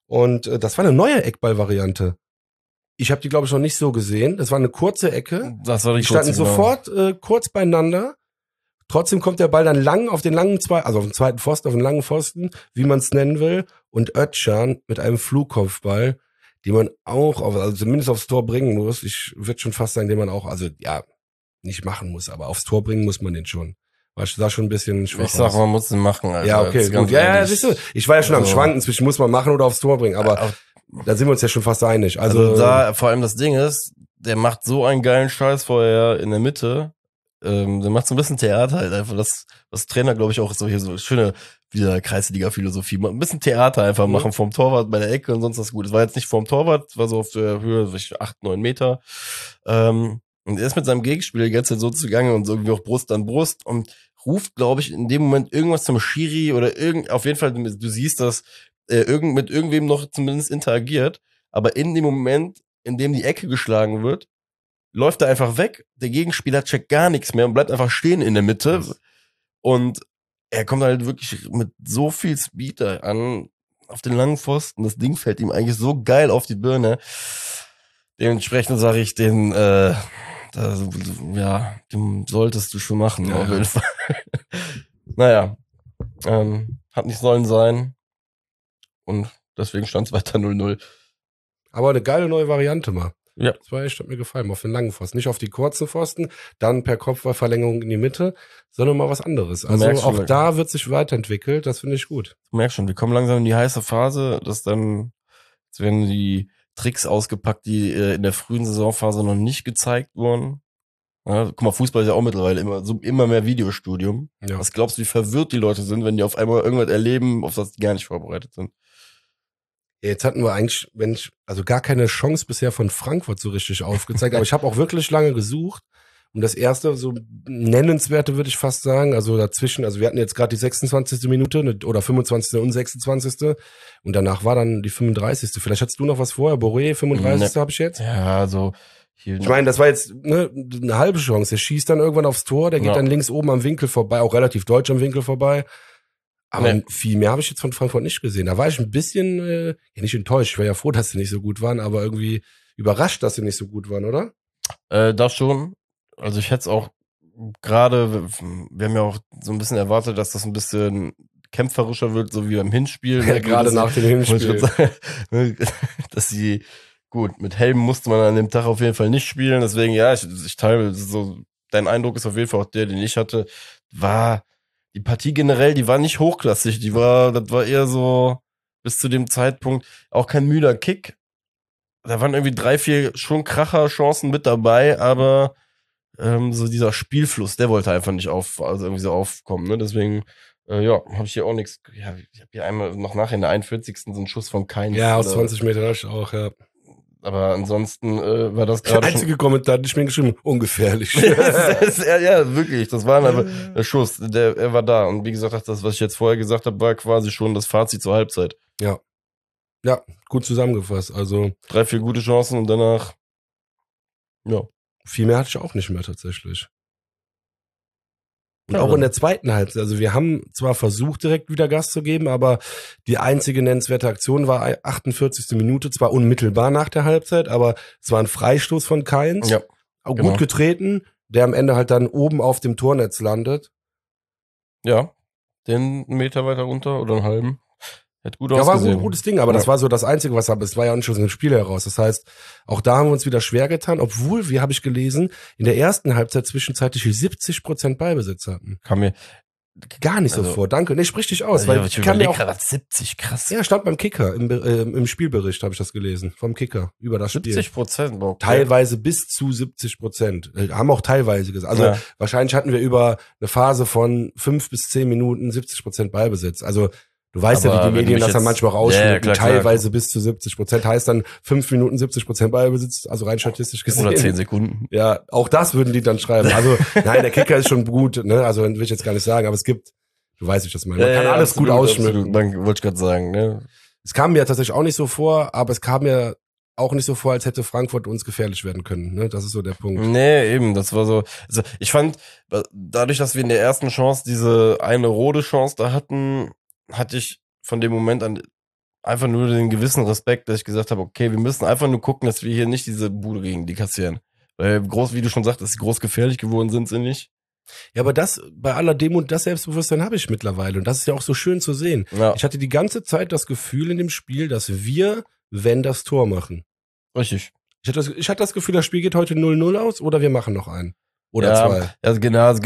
Und äh, das war eine neue Eckball-Variante. Ich habe die, glaube ich, noch nicht so gesehen. Das war eine kurze Ecke. Das war die Die standen kurze, genau. sofort äh, kurz beieinander. Trotzdem kommt der Ball dann lang auf den langen zwei, also auf den zweiten Pfosten, auf den langen Pfosten, wie man es nennen will. Und Özcan mit einem Flugkopfball, den man auch, auf, also zumindest aufs Tor bringen muss. Ich würde schon fast sagen, den man auch, also ja, nicht machen muss, aber aufs Tor bringen muss man den schon. War sah schon ein bisschen schwach Ich sag, aus. man muss den machen, Alter. Ja, okay, gut. Ja, ja, siehst du, ich war ja schon am Also- Schwanken zwischen muss man machen oder aufs Tor bringen, aber Ja, da sind wir uns ja schon fast einig. Also, Also, da, vor allem das Ding ist, der macht so einen geilen Scheiß vorher in der Mitte. Ähm, der macht so ein bisschen Theater halt einfach. Das, was Trainer, glaube ich, auch so hier so schöne, wieder Kreisliga-Philosophie. Ein bisschen Theater einfach Mhm. machen vom Torwart bei der Ecke und sonst was gut. Es war jetzt nicht vom Torwart, war so auf der Höhe, acht, neun Meter. Ähm, und er ist mit seinem Gegenspieler die ganze Zeit so zugange und so irgendwie auch Brust an Brust und ruft, glaube ich, in dem Moment irgendwas zum Schiri oder irgend, auf jeden Fall, du, du siehst, dass er irgend, mit irgendwem noch zumindest interagiert, aber in dem Moment, in dem die Ecke geschlagen wird, läuft er einfach weg, der Gegenspieler checkt gar nichts mehr und bleibt einfach stehen in der Mitte und er kommt halt wirklich mit so viel Speed da an, auf den langen Pfosten, das Ding fällt ihm eigentlich so geil auf die Birne. Dementsprechend sage ich, den, äh, da, ja, den solltest du schon machen, Ja, auf ja. jeden Fall. Naja, ähm, hat nicht sollen sein und deswegen stand es weiter null null. aber eine geile neue Variante mal. Ja. Das war echt, hat mir gefallen, auf den langen Pfosten. Nicht auf die kurzen Pfosten, dann per Kopfballverlängerung in die Mitte, sondern mal was anderes. Also merkst schon, auch da wird sich weiterentwickelt, das finde ich gut. Du merkst schon, wir kommen langsam in die heiße Phase, dass dann, jetzt werden die Tricks ausgepackt, die äh, in der frühen Saisonphase noch nicht gezeigt wurden. Ja, guck mal, Fußball ist ja auch mittlerweile immer so immer mehr Videostudium. Ja. Was glaubst du, wie verwirrt die Leute sind, wenn die auf einmal irgendwas erleben, auf das die gar nicht vorbereitet sind? Jetzt hatten wir eigentlich, wenn ich, also gar keine Chance bisher von Frankfurt so richtig aufgezeigt, aber ich habe auch wirklich lange gesucht. Und das erste, so nennenswerte würde ich fast sagen, also dazwischen, also wir hatten jetzt gerade die sechsundzwanzigste Minute ne, oder fünfundzwanzigste und sechsundzwanzigste und danach war dann die fünfunddreißigste Vielleicht hattest du noch was vorher, Boré, fünfunddreißigste habe ich jetzt. Ja, also hier. Ich meine, das war jetzt ne, eine halbe Chance. Der schießt dann irgendwann aufs Tor, der geht Ja. dann links oben am Winkel vorbei, auch relativ deutsch am Winkel vorbei. Aber Nee. viel mehr habe ich jetzt von Frankfurt nicht gesehen. Da war ich ein bisschen, äh, ja nicht enttäuscht. Ich war ja froh, dass sie nicht so gut waren, aber irgendwie überrascht, dass sie nicht so gut waren, oder? Äh, das schon. Also ich hätte es auch gerade, wir haben ja auch so ein bisschen erwartet, dass das ein bisschen kämpferischer wird, so wie beim Hinspiel. Ja, gerade nach dem Hinspiel. Dass sie, gut, mit Helm musste man an dem Tag auf jeden Fall nicht spielen. Deswegen, ja, ich, ich teile so, dein Eindruck ist auf jeden Fall auch der, den ich hatte, war die Partie generell, die war nicht hochklassig. Die war, das war eher so bis zu dem Zeitpunkt auch kein müder Kick. Da waren irgendwie drei, vier schon Kracher-Chancen mit dabei, aber ähm, so dieser Spielfluss, der wollte einfach nicht auf, also irgendwie so aufkommen, ne? Deswegen, äh, ja, habe ich hier auch nichts. Ja, ich habe hier einmal noch nachher in der einundvierzigsten so einen Schuss von Keins. Ja, aus oder- zwanzig Metern habe ich auch, ja. Aber ansonsten äh, war das Der gerade schon. einzige Kommentar, den ich mir geschrieben, ungefährlich. ja, ja, wirklich. Das war einfach der Schuss. Der, er war da. Und wie gesagt, das, was ich jetzt vorher gesagt habe, war quasi schon das Fazit zur Halbzeit. Ja. Ja, gut zusammengefasst. Also Drei, vier gute Chancen und danach, ja. viel mehr hatte ich auch nicht mehr tatsächlich. Und Ja, auch aber- in der zweiten Halbzeit. Also wir haben zwar versucht, direkt wieder Gas zu geben, aber die einzige nennenswerte Aktion war achtundvierzigste Minute, zwar unmittelbar nach der Halbzeit, aber es war ein Freistoß von Keins. Ja, Auch genau. gut getreten, der am Ende halt dann oben auf dem Tornetz landet. ja. Den einen Meter weiter runter oder einen halben. Hätte gut Ja, war ein ausgesehen. gut, gutes Ding, aber Ja. das war so das Einzige, was aber es war ja auch nicht aus dem Spiel heraus. Das heißt, auch da haben wir uns wieder schwer getan, obwohl, wie habe ich gelesen, in der ersten Halbzeit zwischenzeitlich siebzig Prozent Ballbesitz hatten. Kam mir. Gar nicht so Also- vor, danke. Nee, sprich dich aus, Also, weil ja, ich ich kann mir überleg auch, gerade, siebzig, krass. ja, stand beim Kicker, im, Be- äh, im Spielbericht habe ich das gelesen, vom Kicker, über das Spiel. siebzig Prozent. Okay. Teilweise bis zu siebzig Prozent. Äh, haben auch teilweise gesagt. Also Ja. wahrscheinlich hatten wir über eine Phase von fünf bis zehn Minuten siebzig Prozent Ballbesitz. Also du weißt Aber ja, wie wenn die du Medien mich das dann jetzt- manchmal Ja, rausschneiden. ja, klar, klar. Teilweise bis zu siebzig Prozent heißt dann fünf Minuten siebzig Prozent Ballbesitz, also rein statistisch gesehen. Oder zehn Sekunden. Ja, auch das würden die dann schreiben. Also nein, der Kicker ist schon gut, ne? Also will ich jetzt gar nicht sagen, aber es gibt, du weißt, wie ich das meine. Man Ja, kann ja, alles absolut, gut ausschmücken. absolut. Man wollte ich gerade sagen, ne? Es kam mir tatsächlich auch nicht so vor, aber es kam mir auch nicht so vor, als hätte Frankfurt uns gefährlich werden können. Ne? Das ist so der Punkt. Nee, eben, das war so. Also ich fand, dadurch, dass wir in der ersten Chance diese eine rote Chance da hatten, hatte ich von dem Moment an einfach nur den gewissen Respekt, dass ich gesagt habe, okay, wir müssen einfach nur gucken, dass wir hier nicht diese Bude gegen die kassieren. Weil groß, wie du schon sagst, dass sie groß gefährlich geworden sind, sind nicht. Ja, aber das, bei aller Demut, das Selbstbewusstsein habe ich mittlerweile. Und das ist ja auch so schön zu sehen. Ja. Ich hatte die ganze Zeit das Gefühl in dem Spiel, dass wir, wenn das Tor machen. Richtig. Ich hatte das, ich hatte das Gefühl, das Spiel geht heute null null aus oder wir machen noch einen. Oder ja, zwei. Ja, genau. Also,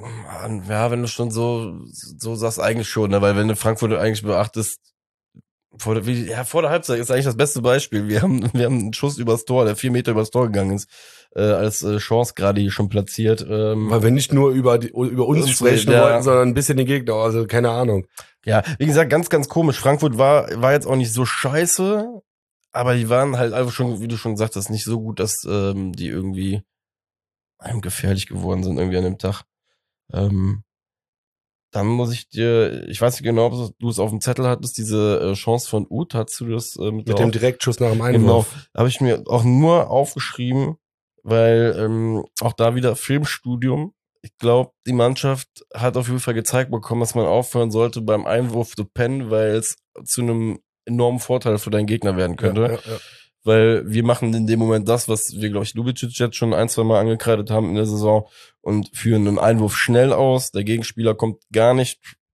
ja, wenn du schon so, so sagst, eigentlich schon, ne? Weil wenn du Frankfurt eigentlich beachtest, vor der, wie, ja, vor der Halbzeit ist eigentlich das beste Beispiel. Wir haben, wir haben einen Schuss übers Tor, der vier Meter übers Tor gegangen ist, äh, als äh, Chance gerade hier schon platziert. Ähm, Weil wir nicht nur über, die, über uns, uns sprechen ja. wollten, sondern ein bisschen den Gegner, also keine Ahnung. Ja, wie gesagt, ganz, ganz komisch. Frankfurt war, war jetzt auch nicht so scheiße, aber die waren halt einfach schon, wie du schon sagtest, nicht so gut, dass ähm, die irgendwie einem gefährlich geworden sind irgendwie an dem Tag. Ähm, Dann muss ich dir, ich weiß nicht genau, ob du es auf dem Zettel hattest, diese äh, Chance von Uth, hast du das äh, mit, mit dem Direktschuss nach dem Einwurf? Genau, habe ich mir auch nur aufgeschrieben, weil ähm, auch da wieder Filmstudium. Ich glaube, die Mannschaft hat auf jeden Fall gezeigt bekommen, dass man aufhören sollte, beim Einwurf zu pennen, weil es zu einem enormen Vorteil für deinen Gegner werden könnte. Ja, ja, ja. Weil wir machen in dem Moment das, was wir, glaube ich, Lubicic jetzt schon ein, zwei Mal angekreidet haben in der Saison und führen einen Einwurf schnell aus. Der Gegenspieler kommt gar nicht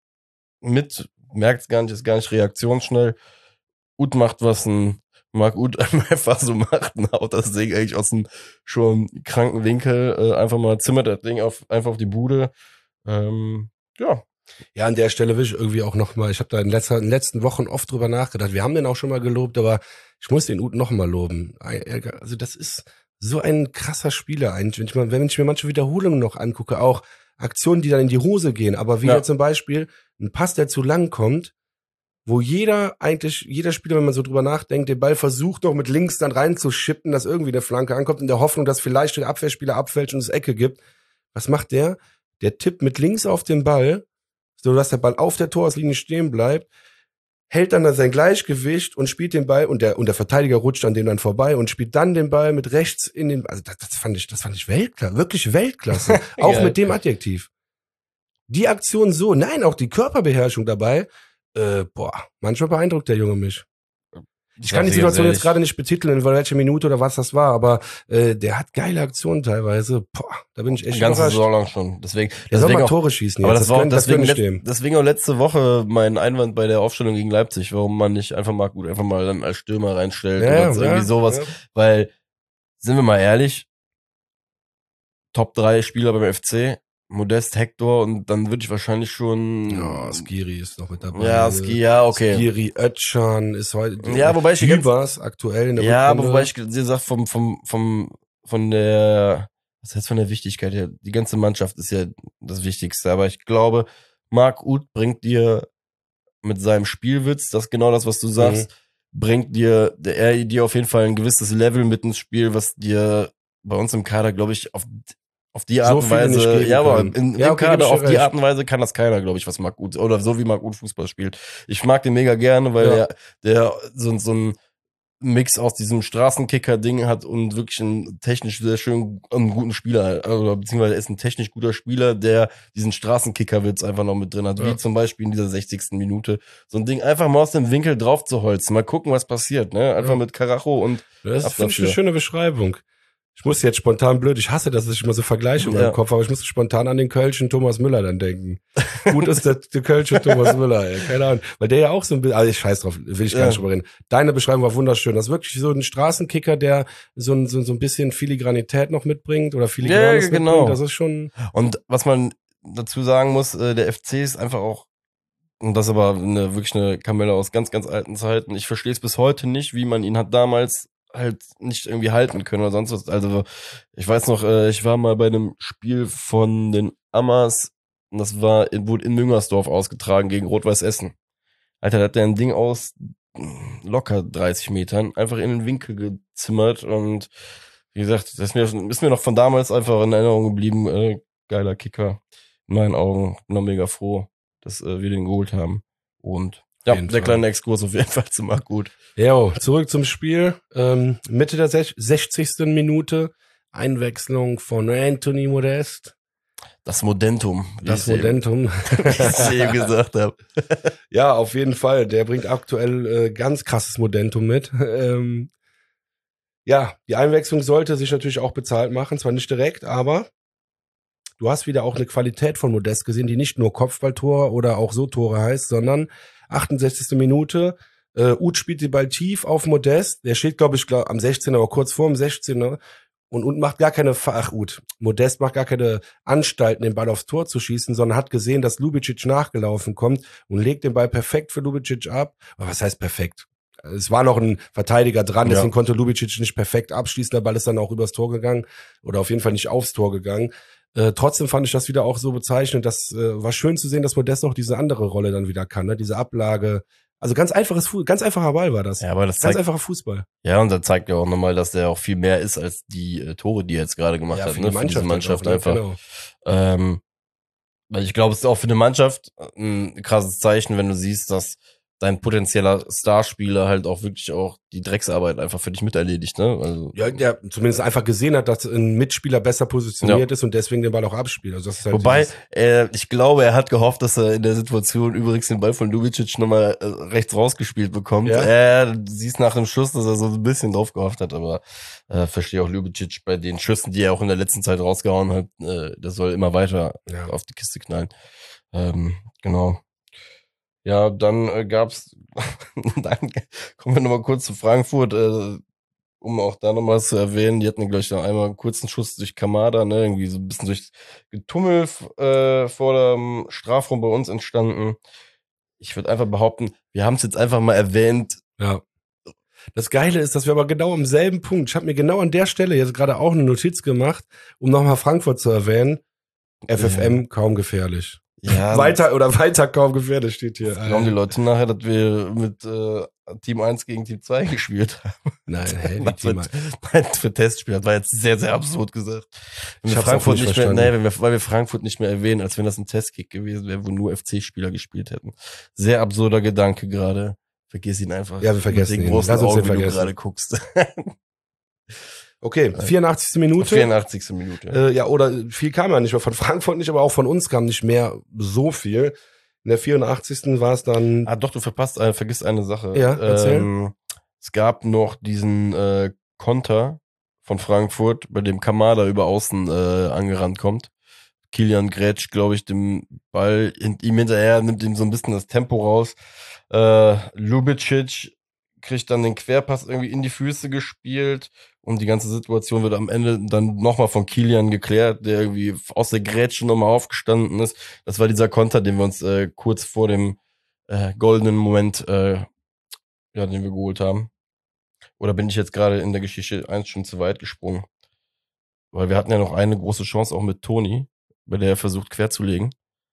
mit, merkt es gar nicht, ist gar nicht reaktionsschnell. Uth macht, was ein Marc Uth einfach so macht, und haut das Ding eigentlich aus dem schon kranken Winkel, äh, einfach mal zimmert das Ding auf, einfach auf die Bude. Ähm, ja. Ja, an der Stelle will ich irgendwie auch nochmal, ich habe da in, letzter, in den letzten Wochen oft drüber nachgedacht. Wir haben den auch schon mal gelobt, aber ich muss den Uth nochmal loben. Also das ist so ein krasser Spieler eigentlich. Wenn ich, mal, wenn ich mir manche Wiederholungen noch angucke, auch Aktionen, die dann in die Hose gehen, aber wie ja. zum Beispiel ein Pass, der zu lang kommt, wo jeder eigentlich, jeder Spieler, wenn man so drüber nachdenkt, den Ball versucht noch mit links dann reinzuschippen, dass irgendwie eine Flanke ankommt, in der Hoffnung, dass vielleicht der Abwehrspieler abfälscht und es Ecke gibt. Was macht der? Der tippt mit links auf den Ball, so dass der Ball auf der Torauslinie stehen bleibt, hält dann, dann sein Gleichgewicht und spielt den Ball und der und der Verteidiger rutscht an dem dann vorbei und spielt dann den Ball mit rechts in den, also das, das fand ich, das fand ich Weltklasse, wirklich Weltklasse, auch mit dem Adjektiv. Die Aktion so, nein, auch die Körperbeherrschung dabei, äh, boah, manchmal beeindruckt der Junge mich. Ich kann die Situation jetzt gerade nicht betiteln, in welche Minute oder was das war, aber äh, der hat geile Aktionen teilweise. Boah, da bin ich echt ganz überrascht. Saison lang schon. Deswegen, der soll deswegen mal auch, Tore schießen. Aber jetzt. das, das war können, deswegen, das let, deswegen auch letzte Woche mein Einwand bei der Aufstellung gegen Leipzig, warum man nicht einfach mal gut einfach mal dann als Stürmer reinstellt ja, oder ja, irgendwie sowas. Ja. Weil, sind wir mal ehrlich, Top drei Spieler beim F C, Modest, Hector und dann würde ich wahrscheinlich schon... Ja, Skiri ist noch mit dabei. Ja, Skiri, ja, okay. Skiri, Özcan ist heute... Ja, wobei ich... Hübers aktuell in der Ja, Rückrunde. aber wobei ich dir sag, vom, vom, vom, von der... Was heißt von der Wichtigkeit her? Die ganze Mannschaft ist ja das Wichtigste, aber ich glaube, Marc Uth bringt dir mit seinem Spielwitz, das ist genau das, was du sagst, mhm. bringt dir, er dir auf jeden Fall ein gewisses Level mit ins Spiel, was dir bei uns im Kader, glaube ich, auf auf die Art und Weise, ja, aber in, in ja, dem okay, Kader auf recht. die Art und Weise kann das keiner, glaube ich, was Marc Uth, oder so wie Marc Uth Fußball spielt. Ich mag den mega gerne, weil ja. der, der so, so ein Mix aus diesem Straßenkicker-Ding hat und wirklich einen technisch sehr schön, einen guten Spieler, also, beziehungsweise er ist ein technisch guter Spieler, der diesen Straßenkicker-Witz einfach noch mit drin hat, ja. wie zum Beispiel in dieser sechzigsten Minute. So ein Ding einfach mal aus dem Winkel drauf zu holzen, mal gucken, was passiert, ne? Einfach ja. mit Karacho und das finde ich eine schöne Beschreibung. Ich muss jetzt spontan blöd, ich hasse, dass ich immer so vergleiche in meinem ja. Kopf, aber ich muss spontan an den Kölschen Thomas Müller dann denken. Gut ist der, der Kölsche Thomas Müller, ey, keine Ahnung. Weil der ja auch so ein bisschen, also ich scheiß drauf, will ich gar ja. nicht drüber reden. Deine Beschreibung war wunderschön. Das ist wirklich so ein Straßenkicker, der so ein, so, so ein bisschen Filigranität noch mitbringt oder Filigranes ja, genau. mitbringt. Das ist schon... Und was man dazu sagen muss, der F C ist einfach auch, und das ist aber eine, wirklich eine Kamelle aus ganz, ganz alten Zeiten. Ich verstehe es bis heute nicht, wie man ihn hat damals halt nicht irgendwie halten können oder sonst was. Also ich weiß noch, ich war mal bei einem Spiel von den Amas und das war in, wurde in Müngersdorf ausgetragen gegen Rot-Weiß Essen. Alter, da hat der ein Ding aus locker dreißig Metern einfach in den Winkel gezimmert und wie gesagt, das ist mir, ist mir noch von damals einfach in Erinnerung geblieben. Äh, geiler Kicker. In meinen Augen. Bin noch mega froh, dass äh, wir den geholt haben. Und ja, der Fall. Kleine Exkurs auf jeden Fall zu Marc Uth. Jo, zurück zum Spiel. Ähm, Mitte der sechzigsten Minute. Einwechslung von Anthony Modest. Das Momentum. Das Momentum. Wie ich es eben gesagt habe. Ja, auf jeden Fall. Der bringt aktuell äh, ganz krasses Momentum mit. Ähm, ja, die Einwechslung sollte sich natürlich auch bezahlt machen. Zwar nicht direkt, aber du hast wieder auch eine Qualität von Modest gesehen, die nicht nur Kopfballtor oder auch so Tore heißt, sondern achtundsechzigste Minute. Äh, Uth spielt den Ball tief auf Modest. Der steht, glaube ich, glaub, am sechzehner, aber kurz vor dem sechzehner. Und, und macht gar keine, ach Uth, Modest macht gar keine Anstalten, den Ball aufs Tor zu schießen, sondern hat gesehen, dass Lubicic nachgelaufen kommt und legt den Ball perfekt für Lubicic ab. Aber was heißt perfekt? Es war noch ein Verteidiger dran, deswegen ja. konnte Lubicic nicht perfekt abschließen. Der Ball ist dann auch übers Tor gegangen oder auf jeden Fall nicht aufs Tor gegangen. Äh, trotzdem fand ich das wieder auch so bezeichnend. Das äh, war schön zu sehen, dass Modest auch diese andere Rolle dann wieder kann, ne? Diese Ablage. Also ganz einfaches, ganz einfacher Ball war das. Ja, aber das ganz zeigt, einfacher Fußball. Ja, und das zeigt ja auch nochmal, dass der auch viel mehr ist als die äh, Tore, die er jetzt gerade gemacht ja, hat. Für ne? die Mannschaft, für diese Mannschaft auch, einfach. Ne? Genau. Ähm, weil ich glaube, es ist auch für eine Mannschaft ein krasses Zeichen, wenn du siehst, dass dein potenzieller Starspieler halt auch wirklich auch die Drecksarbeit einfach für dich miterledigt, ne? Also, ja, der zumindest einfach gesehen hat, dass ein Mitspieler besser positioniert ja. ist und deswegen den Ball auch abspielt. Also das ist halt Wobei, äh, ich glaube, er hat gehofft, dass er in der Situation übrigens den Ball von Lubicic nochmal äh, rechts rausgespielt bekommt. Ja. Äh, du siehst nach dem Schuss, dass er so ein bisschen drauf gehofft hat, aber äh, verstehe auch Lubicic bei den Schüssen, die er auch in der letzten Zeit rausgehauen hat, äh, das soll immer weiter ja. auf die Kiste knallen. Ähm, genau. Ja, dann äh, gab's, dann kommen wir nochmal kurz zu Frankfurt, äh, um auch da nochmal zu erwähnen, die hatten gleich noch einmal einen kurzen Schuss durch Kamada, ne, irgendwie so ein bisschen durch Getummel äh, vor dem Strafraum bei uns entstanden. Ich würde einfach behaupten, wir haben es jetzt einfach mal erwähnt. Ja. Das Geile ist, dass wir aber genau am selben Punkt, ich habe mir genau an der Stelle jetzt gerade auch eine Notiz gemacht, um nochmal Frankfurt zu erwähnen, F F M ja. kaum gefährlich. Ja, weiter oder weiter kaum gefährdet steht hier. Glauben die Leute nachher, dass wir mit äh, Team eins gegen Team zwei gespielt haben? Nein, hey, wie Team eins. Für Testspiel, das war jetzt sehr, sehr absurd gesagt. Wenn wir Frankfurt nicht, nicht mehr, nee, wenn wir, weil wir Frankfurt nicht mehr erwähnen, als wenn das ein Testkick gewesen wäre, wo nur F C-Spieler gespielt hätten. Sehr absurder Gedanke gerade. Vergiss ihn einfach. Ja, wir vergessen ihn. Lass uns den vergessen. Du gerade guckst. Okay, vierundachtzigste Minute. vierundachtzigste Minute. Äh, ja, oder viel kam ja nicht mehr von Frankfurt nicht, aber auch von uns kam nicht mehr so viel. In der vierundachtzigsten war es dann. Ah, doch, du verpasst, äh, vergisst eine Sache. Ja, erzähl. Ähm, es gab noch diesen äh, Konter von Frankfurt, bei dem Kamada über außen äh, angerannt kommt. Kilian grätscht, glaube ich, dem Ball in, ihm hinterher, nimmt ihm so ein bisschen das Tempo raus. Äh, Lubicic kriegt dann den Querpass irgendwie in die Füße gespielt und die ganze Situation wird am Ende dann nochmal von Kilian geklärt, der irgendwie aus der Grätsche nochmal aufgestanden ist. Das war dieser Konter, den wir uns äh, kurz vor dem äh, goldenen Moment, äh, ja, den wir geholt haben. Oder bin ich jetzt gerade in der Geschichte eins schon zu weit gesprungen? Weil wir hatten ja noch eine große Chance auch mit Toni, bei der er versucht querzulegen.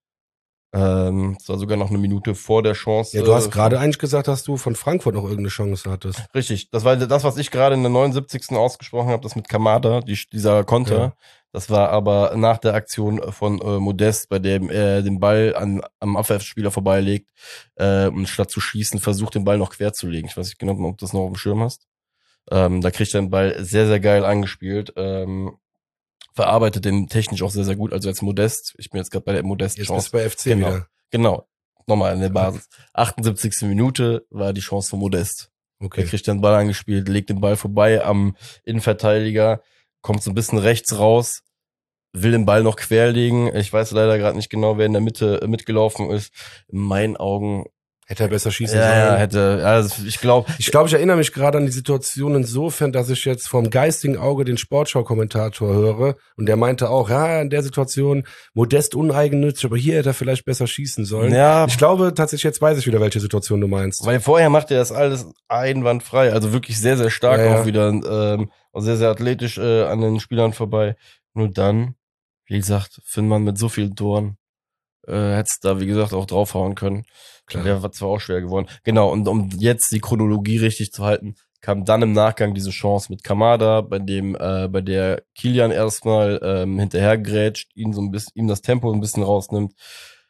Ähm, es war sogar noch eine Minute vor der Chance. Ja, du hast äh, gerade eigentlich gesagt, dass du von Frankfurt noch irgendeine Chance hattest. Richtig, das war das, was ich gerade in der neunundsiebzigsten ausgesprochen habe, das mit Kamada, die, dieser Konter. Ja. Das war aber nach der Aktion von äh, Modest, bei dem er den Ball an, am Abwehrspieler vorbeilegt äh, und statt zu schießen versucht, den Ball noch querzulegen. Ich weiß nicht genau, ob du das noch auf dem Schirm hast. Ähm, da kriegt er den Ball sehr, sehr geil angespielt. Ähm, verarbeitet den technisch auch sehr, sehr gut. Also jetzt Modest, ich bin jetzt gerade bei der Modest-Chance. Jetzt bist du bei F C genau, wieder. Genau, nochmal an der Basis. achtundsiebzigste Minute war die Chance von Modest. Okay. Er kriegt den Ball angespielt, legt den Ball vorbei am Innenverteidiger, kommt so ein bisschen rechts raus, will den Ball noch querlegen. Ich weiß leider gerade nicht genau, wer in der Mitte mitgelaufen ist. In meinen Augen hätte er besser schießen ja, sollen. Ja, hätte. Also ich glaube, ich glaube, ich erinnere mich gerade an die Situation insofern, dass ich jetzt vom geistigen Auge den Sportschau-Kommentator höre und der meinte auch, ja, in der Situation Modest uneigennützig, aber hier hätte er vielleicht besser schießen sollen. Ja. Ich glaube tatsächlich, jetzt weiß ich wieder, welche Situation du meinst. Weil vorher macht er das alles einwandfrei, also wirklich sehr, sehr stark ja, ja. auch wieder, ähm, auch sehr, sehr athletisch äh, an den Spielern vorbei. Nur dann, wie gesagt, Finnmann mit so vielen Toren, äh, hätte es da, wie gesagt, auch draufhauen können. Klar. Der war zwar auch schwer geworden. Genau, und um jetzt die Chronologie richtig zu halten, kam dann im Nachgang diese Chance mit Kamada, bei dem, äh, bei der Kilian erstmal ähm, hinterhergrätscht, ihn so ein bisschen, ihm das Tempo ein bisschen rausnimmt.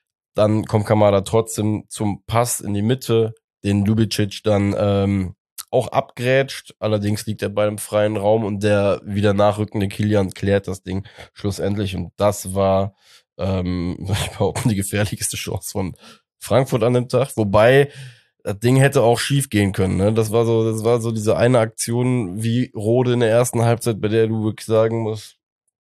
Dann kommt Kamada trotzdem zum Pass in die Mitte, den Lubicic dann ähm, auch abgrätscht, allerdings liegt er bei einem freien Raum und der wieder nachrückende Kilian klärt das Ding schlussendlich und das war, ähm, ich behaupte, die gefährlichste Chance von Frankfurt an dem Tag, wobei das Ding hätte auch schief gehen können, ne? Das war so, das war so diese eine Aktion wie Rode in der ersten Halbzeit, bei der du wirklich sagen musst,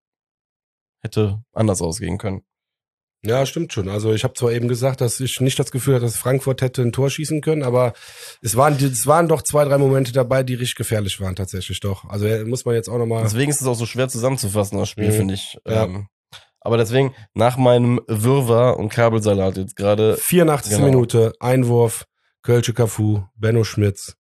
hätte anders ausgehen können. Ja, stimmt schon. Also ich habe zwar eben gesagt, dass ich nicht das Gefühl hatte, dass Frankfurt hätte ein Tor schießen können, aber es waren, es waren doch zwei, drei Momente dabei, die richtig gefährlich waren tatsächlich doch. Also muss man jetzt auch nochmal... Deswegen ist es auch so schwer zusammenzufassen, das Spiel, mhm. finde ich. Ja. Ähm, aber deswegen, nach meinem Wirrwarr und Kabelsalat jetzt gerade... vierundachtzigste Genau. Minute, Einwurf, Kölsche Cafu, Benno Schmitz.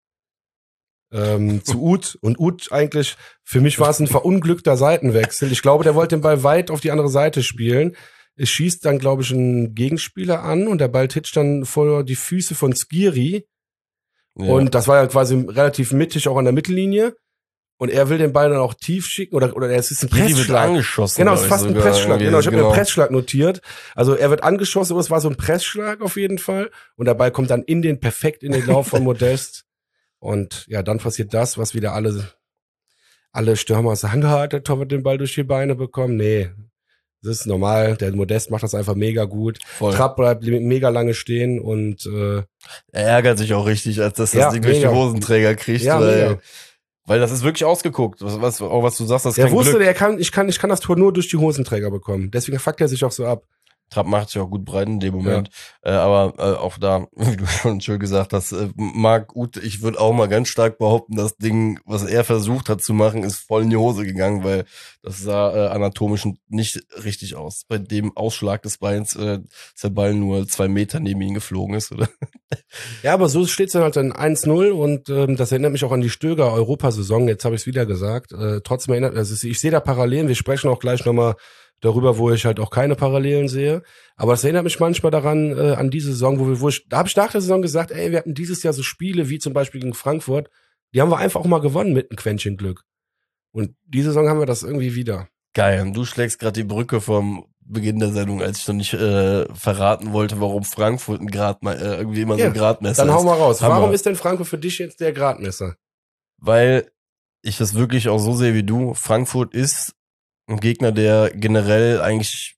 Ähm, zu Uth und Uth eigentlich, für mich war es ein verunglückter Seitenwechsel. Ich glaube, der wollte den Ball weit auf die andere Seite spielen. Es schießt dann, glaube ich, ein Gegenspieler an und der Ball titscht dann vor die Füße von Skiri. Ja. Und das war ja quasi relativ mittig auch an der Mittellinie. Und er will den Ball dann auch tief schicken oder oder es ist ein Skiri Pressschlag. Wird angeschossen. Genau, es ist fast ein Pressschlag. Genau, ich habe genau. mir einen Pressschlag notiert. Also er wird angeschossen, aber es war so ein Pressschlag auf jeden Fall. Und der Ball kommt dann in den perfekt in den Lauf von Modest. Und ja, dann passiert das, was wieder alle alle Stürmer sagen, hat der Torwart den Ball durch die Beine bekommen. Nee. Das ist normal, der Modest macht das einfach mega gut. Voll. Trapp bleibt mega lange stehen und äh, er ärgert sich auch richtig, als dass das ja, Ding durch die Hosenträger kriegt, ja, weil, mega. weil das ist wirklich ausgeguckt. Was, was, auch was du sagst, das ist er kein wusste, Glück. er kann, ich kann, ich kann das Tor nur durch die Hosenträger bekommen. Deswegen fuckt er sich auch so ab. Trapp macht sich auch gut breit in dem Moment. Ja. Äh, aber äh, auch da, wie du schon schön gesagt hast, äh, Marc Uth, ich würde auch mal ganz stark behaupten, das Ding, was er versucht hat zu machen, ist voll in die Hose gegangen, weil das sah äh, anatomisch nicht richtig aus. Bei dem Ausschlag des Beins äh, ist der Ball nur zwei Meter neben ihn geflogen ist, oder? Ja, aber so steht es dann halt dann eins null und ähm, das erinnert mich auch an die Stöger Europasaison. Jetzt habe ich es wieder gesagt. Äh, trotzdem erinnert, also ich sehe da Parallelen. Wir sprechen auch gleich nochmal darüber, wo ich halt auch keine Parallelen sehe. Aber das erinnert mich manchmal daran, äh, an diese Saison, wo wir, wo ich, da habe ich nach der Saison gesagt, ey, wir hatten dieses Jahr so Spiele wie zum Beispiel gegen Frankfurt, die haben wir einfach auch mal gewonnen mit einem Quäntchen Glück. Und diese Saison haben wir das irgendwie wieder. Geil, und du schlägst gerade die Brücke vom Beginn der Sendung, als ich noch nicht äh, verraten wollte, warum Frankfurt ein Grad, äh, irgendwie immer ja, so ein Gradmesser ist. Dann hau mal raus. Hammer. Warum ist denn Frankfurt für dich jetzt der Gradmesser? Weil ich das wirklich auch so sehe wie du. Frankfurt ist ein Gegner, der generell eigentlich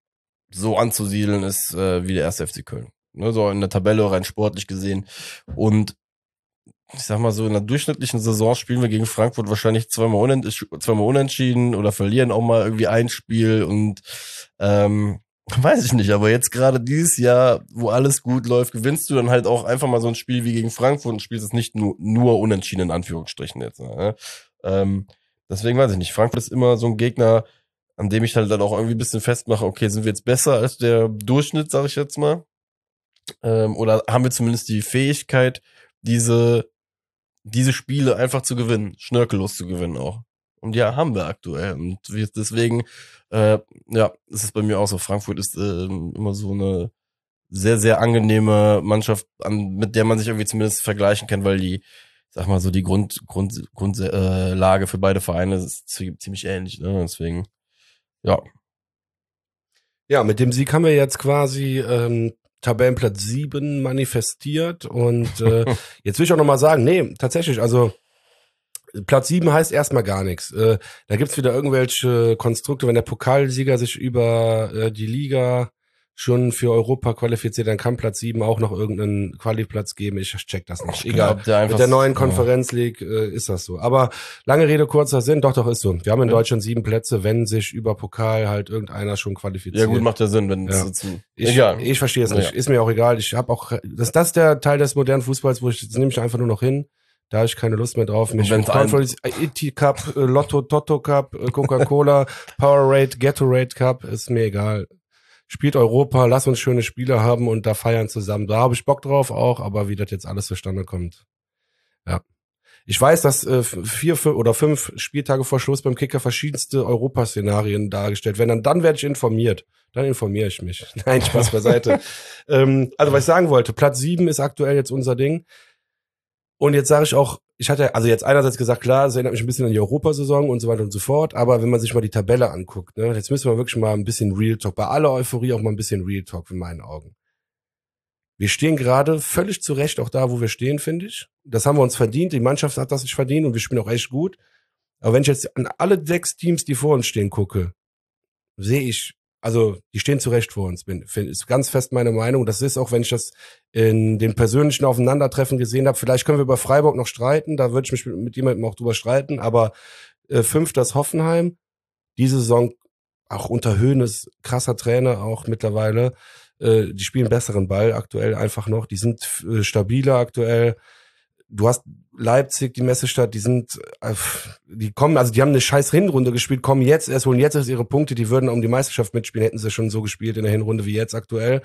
so anzusiedeln ist äh, wie der erste F C Köln. Ne, so in der Tabelle rein sportlich gesehen. Und ich sag mal so, in der durchschnittlichen Saison spielen wir gegen Frankfurt wahrscheinlich zweimal, unent zweimal unentschieden oder verlieren auch mal irgendwie ein Spiel und ähm, weiß ich nicht, aber jetzt gerade dieses Jahr, wo alles gut läuft, gewinnst du dann halt auch einfach mal so ein Spiel wie gegen Frankfurt und spielst es nicht nur, nur unentschieden in Anführungsstrichen jetzt. Ne? Ähm, deswegen weiß ich nicht, Frankfurt ist immer so ein Gegner, an dem ich halt dann auch irgendwie ein bisschen festmache, okay, sind wir jetzt besser als der Durchschnitt, sag ich jetzt mal? Ähm, oder haben wir zumindest die Fähigkeit, diese diese Spiele einfach zu gewinnen, schnörkellos zu gewinnen auch. Und ja, haben wir aktuell. Und wir, deswegen, äh, ja, ist es bei mir auch so. Frankfurt ist äh, immer so eine sehr, sehr angenehme Mannschaft, an, mit der man sich irgendwie zumindest vergleichen kann, weil die, sag mal so, die Grund, Grund, Grundlage äh, für beide Vereine ist ziemlich ähnlich. Ne? Deswegen, ja. Ja, mit dem Sieg haben wir jetzt quasi ähm, Tabellenplatz sieben manifestiert und äh, jetzt will ich auch nochmal sagen, nee, tatsächlich, also Platz sieben heißt erstmal gar nichts. Äh, da gibt's wieder irgendwelche Konstrukte, wenn der Pokalsieger sich über äh, die Liga schon für Europa qualifiziert, dann kann Platz sieben auch noch irgendeinen Quali-Platz geben. Ich check das nicht. Egal. Glaub, der Mit der neuen Conference League äh, ist das so. Aber lange Rede, kurzer Sinn, doch, doch, ist so. Wir haben in ja. Deutschland sieben Plätze, wenn sich über Pokal halt irgendeiner schon qualifiziert. Ja gut, macht ja Sinn, wenn ja. es ich, egal. Ich verstehe es nicht. Ja. Ist mir auch egal. Ich habe auch, das, das ist der Teil des modernen Fußballs, wo ich, das nehme ich einfach nur noch hin. Da habe ich keine Lust mehr drauf. Mich mit Conference, I T Cup, Lotto, Toto Cup, Coca-Cola, Powerade, Gatorade Cup, ist mir egal. Spielt Europa, lass uns schöne Spiele haben und da feiern zusammen. Da habe ich Bock drauf auch, aber wie das jetzt alles zustande kommt. Ja. Ich weiß, dass äh, vier, fünf oder fünf Spieltage vor Schluss beim Kicker verschiedenste Europaszenarien dargestellt werden. Dann, dann werde ich informiert. Dann informiere ich mich. Nein, Spaß beiseite. ähm, also was ich sagen wollte, Platz sieben ist aktuell jetzt unser Ding. Und jetzt sage ich auch, ich hatte also jetzt einerseits gesagt, klar, das erinnert mich ein bisschen an die Europasaison und so weiter und so fort, aber wenn man sich mal die Tabelle anguckt, ne, jetzt müssen wir wirklich mal ein bisschen Real Talk, bei aller Euphorie auch mal ein bisschen Real Talk in meinen Augen. wir stehen gerade völlig zu Recht auch da, wo wir stehen, finde ich. Das haben wir uns verdient. Die Mannschaft hat das nicht verdient und wir spielen auch echt gut. Aber wenn ich jetzt an alle sechs Teams, die vor uns stehen, gucke, sehe ich, also die stehen zu Recht vor uns. Bin, find, ist ganz fest meine Meinung. Das ist auch, wenn ich das in den persönlichen Aufeinandertreffen gesehen habe. Vielleicht können wir über Freiburg noch streiten. Da würde ich mich mit, mit jemandem auch drüber streiten. Aber äh, fünfter ist Hoffenheim. Diese Saison auch unter Hoeneß, krasser Trainer auch mittlerweile. Äh, die spielen besseren Ball aktuell einfach noch. Die sind äh, stabiler aktuell. Du hast Leipzig, die Messestadt, die sind, äh, die kommen, also die haben eine scheiß Hinrunde gespielt, kommen jetzt erst, holen jetzt erst ihre Punkte, die würden um die Meisterschaft mitspielen, hätten sie schon so gespielt in der Hinrunde wie jetzt aktuell.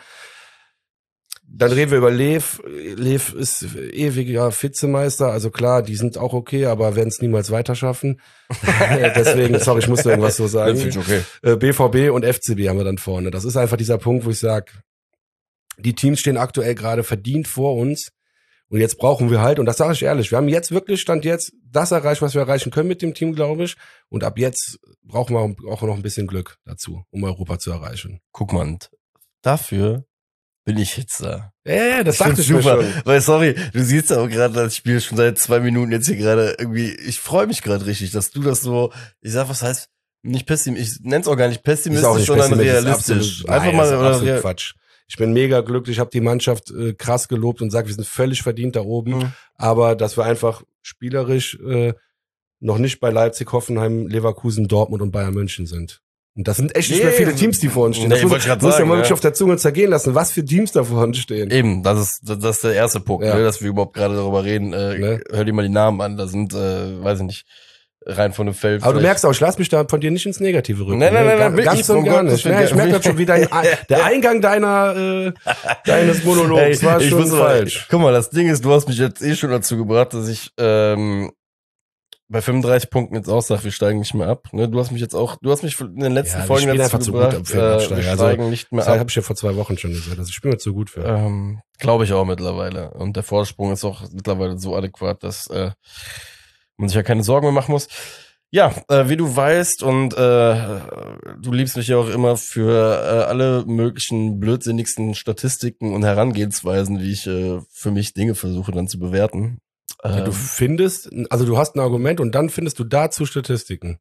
Dann reden wir über Lev. Lev ist ewiger Vizemeister, also klar, die sind auch okay, aber werden es niemals weiter schaffen. Deswegen, sorry, ich musste irgendwas so sagen. Okay. B V B und F C B haben wir dann vorne. Das ist einfach dieser Punkt, wo ich sage, die Teams stehen aktuell gerade verdient vor uns. Und jetzt brauchen wir halt, und das sage ich ehrlich, wir haben jetzt wirklich, Stand jetzt, das erreicht, was wir erreichen können mit dem Team, glaube ich. Und ab jetzt brauchen wir auch noch ein bisschen Glück dazu, um Europa zu erreichen. Guck mal, dafür bin ich jetzt da. Ja, ja, das ich dachte ich mir schon. Weil, sorry, du siehst aber gerade, das Spiel schon seit zwei Minuten jetzt hier gerade irgendwie, ich freue mich gerade richtig, dass du das so, ich sag, was heißt, nicht pessimistisch, ich nenn's auch gar nicht pessimistisch, auch nicht sondern realistisch. Absolut, Einfach nein, mal, oder absolut Quatsch. Ich bin mega glücklich, ich habe die Mannschaft äh, krass gelobt und sage, wir sind völlig verdient da oben, mhm. aber dass wir einfach spielerisch äh, noch nicht bei Leipzig, Hoffenheim, Leverkusen, Dortmund und Bayern München sind. Und das sind echt nicht nee, mehr viele Teams, die vor uns stehen. Nee, das muss, ich muss ja mal wirklich ja. auf der Zunge zergehen lassen, was für Teams da vor uns stehen. Eben, das ist das ist der erste Punkt, ja. ne, dass wir überhaupt gerade darüber reden. Äh, ne? Hör dir mal die Namen an, da sind, äh, weiß ich nicht, rein von dem Feld. Aber du merkst auch, ich lass mich da von dir nicht ins Negative rücken. Nein, nein, nein, nein, ganz ich und gar nicht. Ja, ich merke das schon wieder, der Eingang deiner äh, deines Monologs hey, war schon muss falsch. Mal, guck mal, das Ding ist, du hast mich jetzt eh schon dazu gebracht, dass ich ähm, bei fünfunddreißig Punkten jetzt auch sag, wir steigen nicht mehr ab. Ne, du hast mich jetzt auch, du hast mich in den letzten ja, Folgen dazu zu gebracht, gut, äh, wir also, steigen nicht mehr ab. Das habe ich ja vor zwei Wochen schon gesagt. Also ich spiele mir zu gut für. Ähm, Glaube ich auch mittlerweile. Und der Vorsprung ist auch mittlerweile so adäquat, dass äh, man sich ja keine Sorgen mehr machen muss. Ja, äh, wie du weißt und äh, du liebst mich ja auch immer für äh, alle möglichen blödsinnigsten Statistiken und Herangehensweisen, wie ich äh, für mich Dinge versuche dann zu bewerten. Ja, du findest, also du hast ein Argument und dann findest du dazu Statistiken.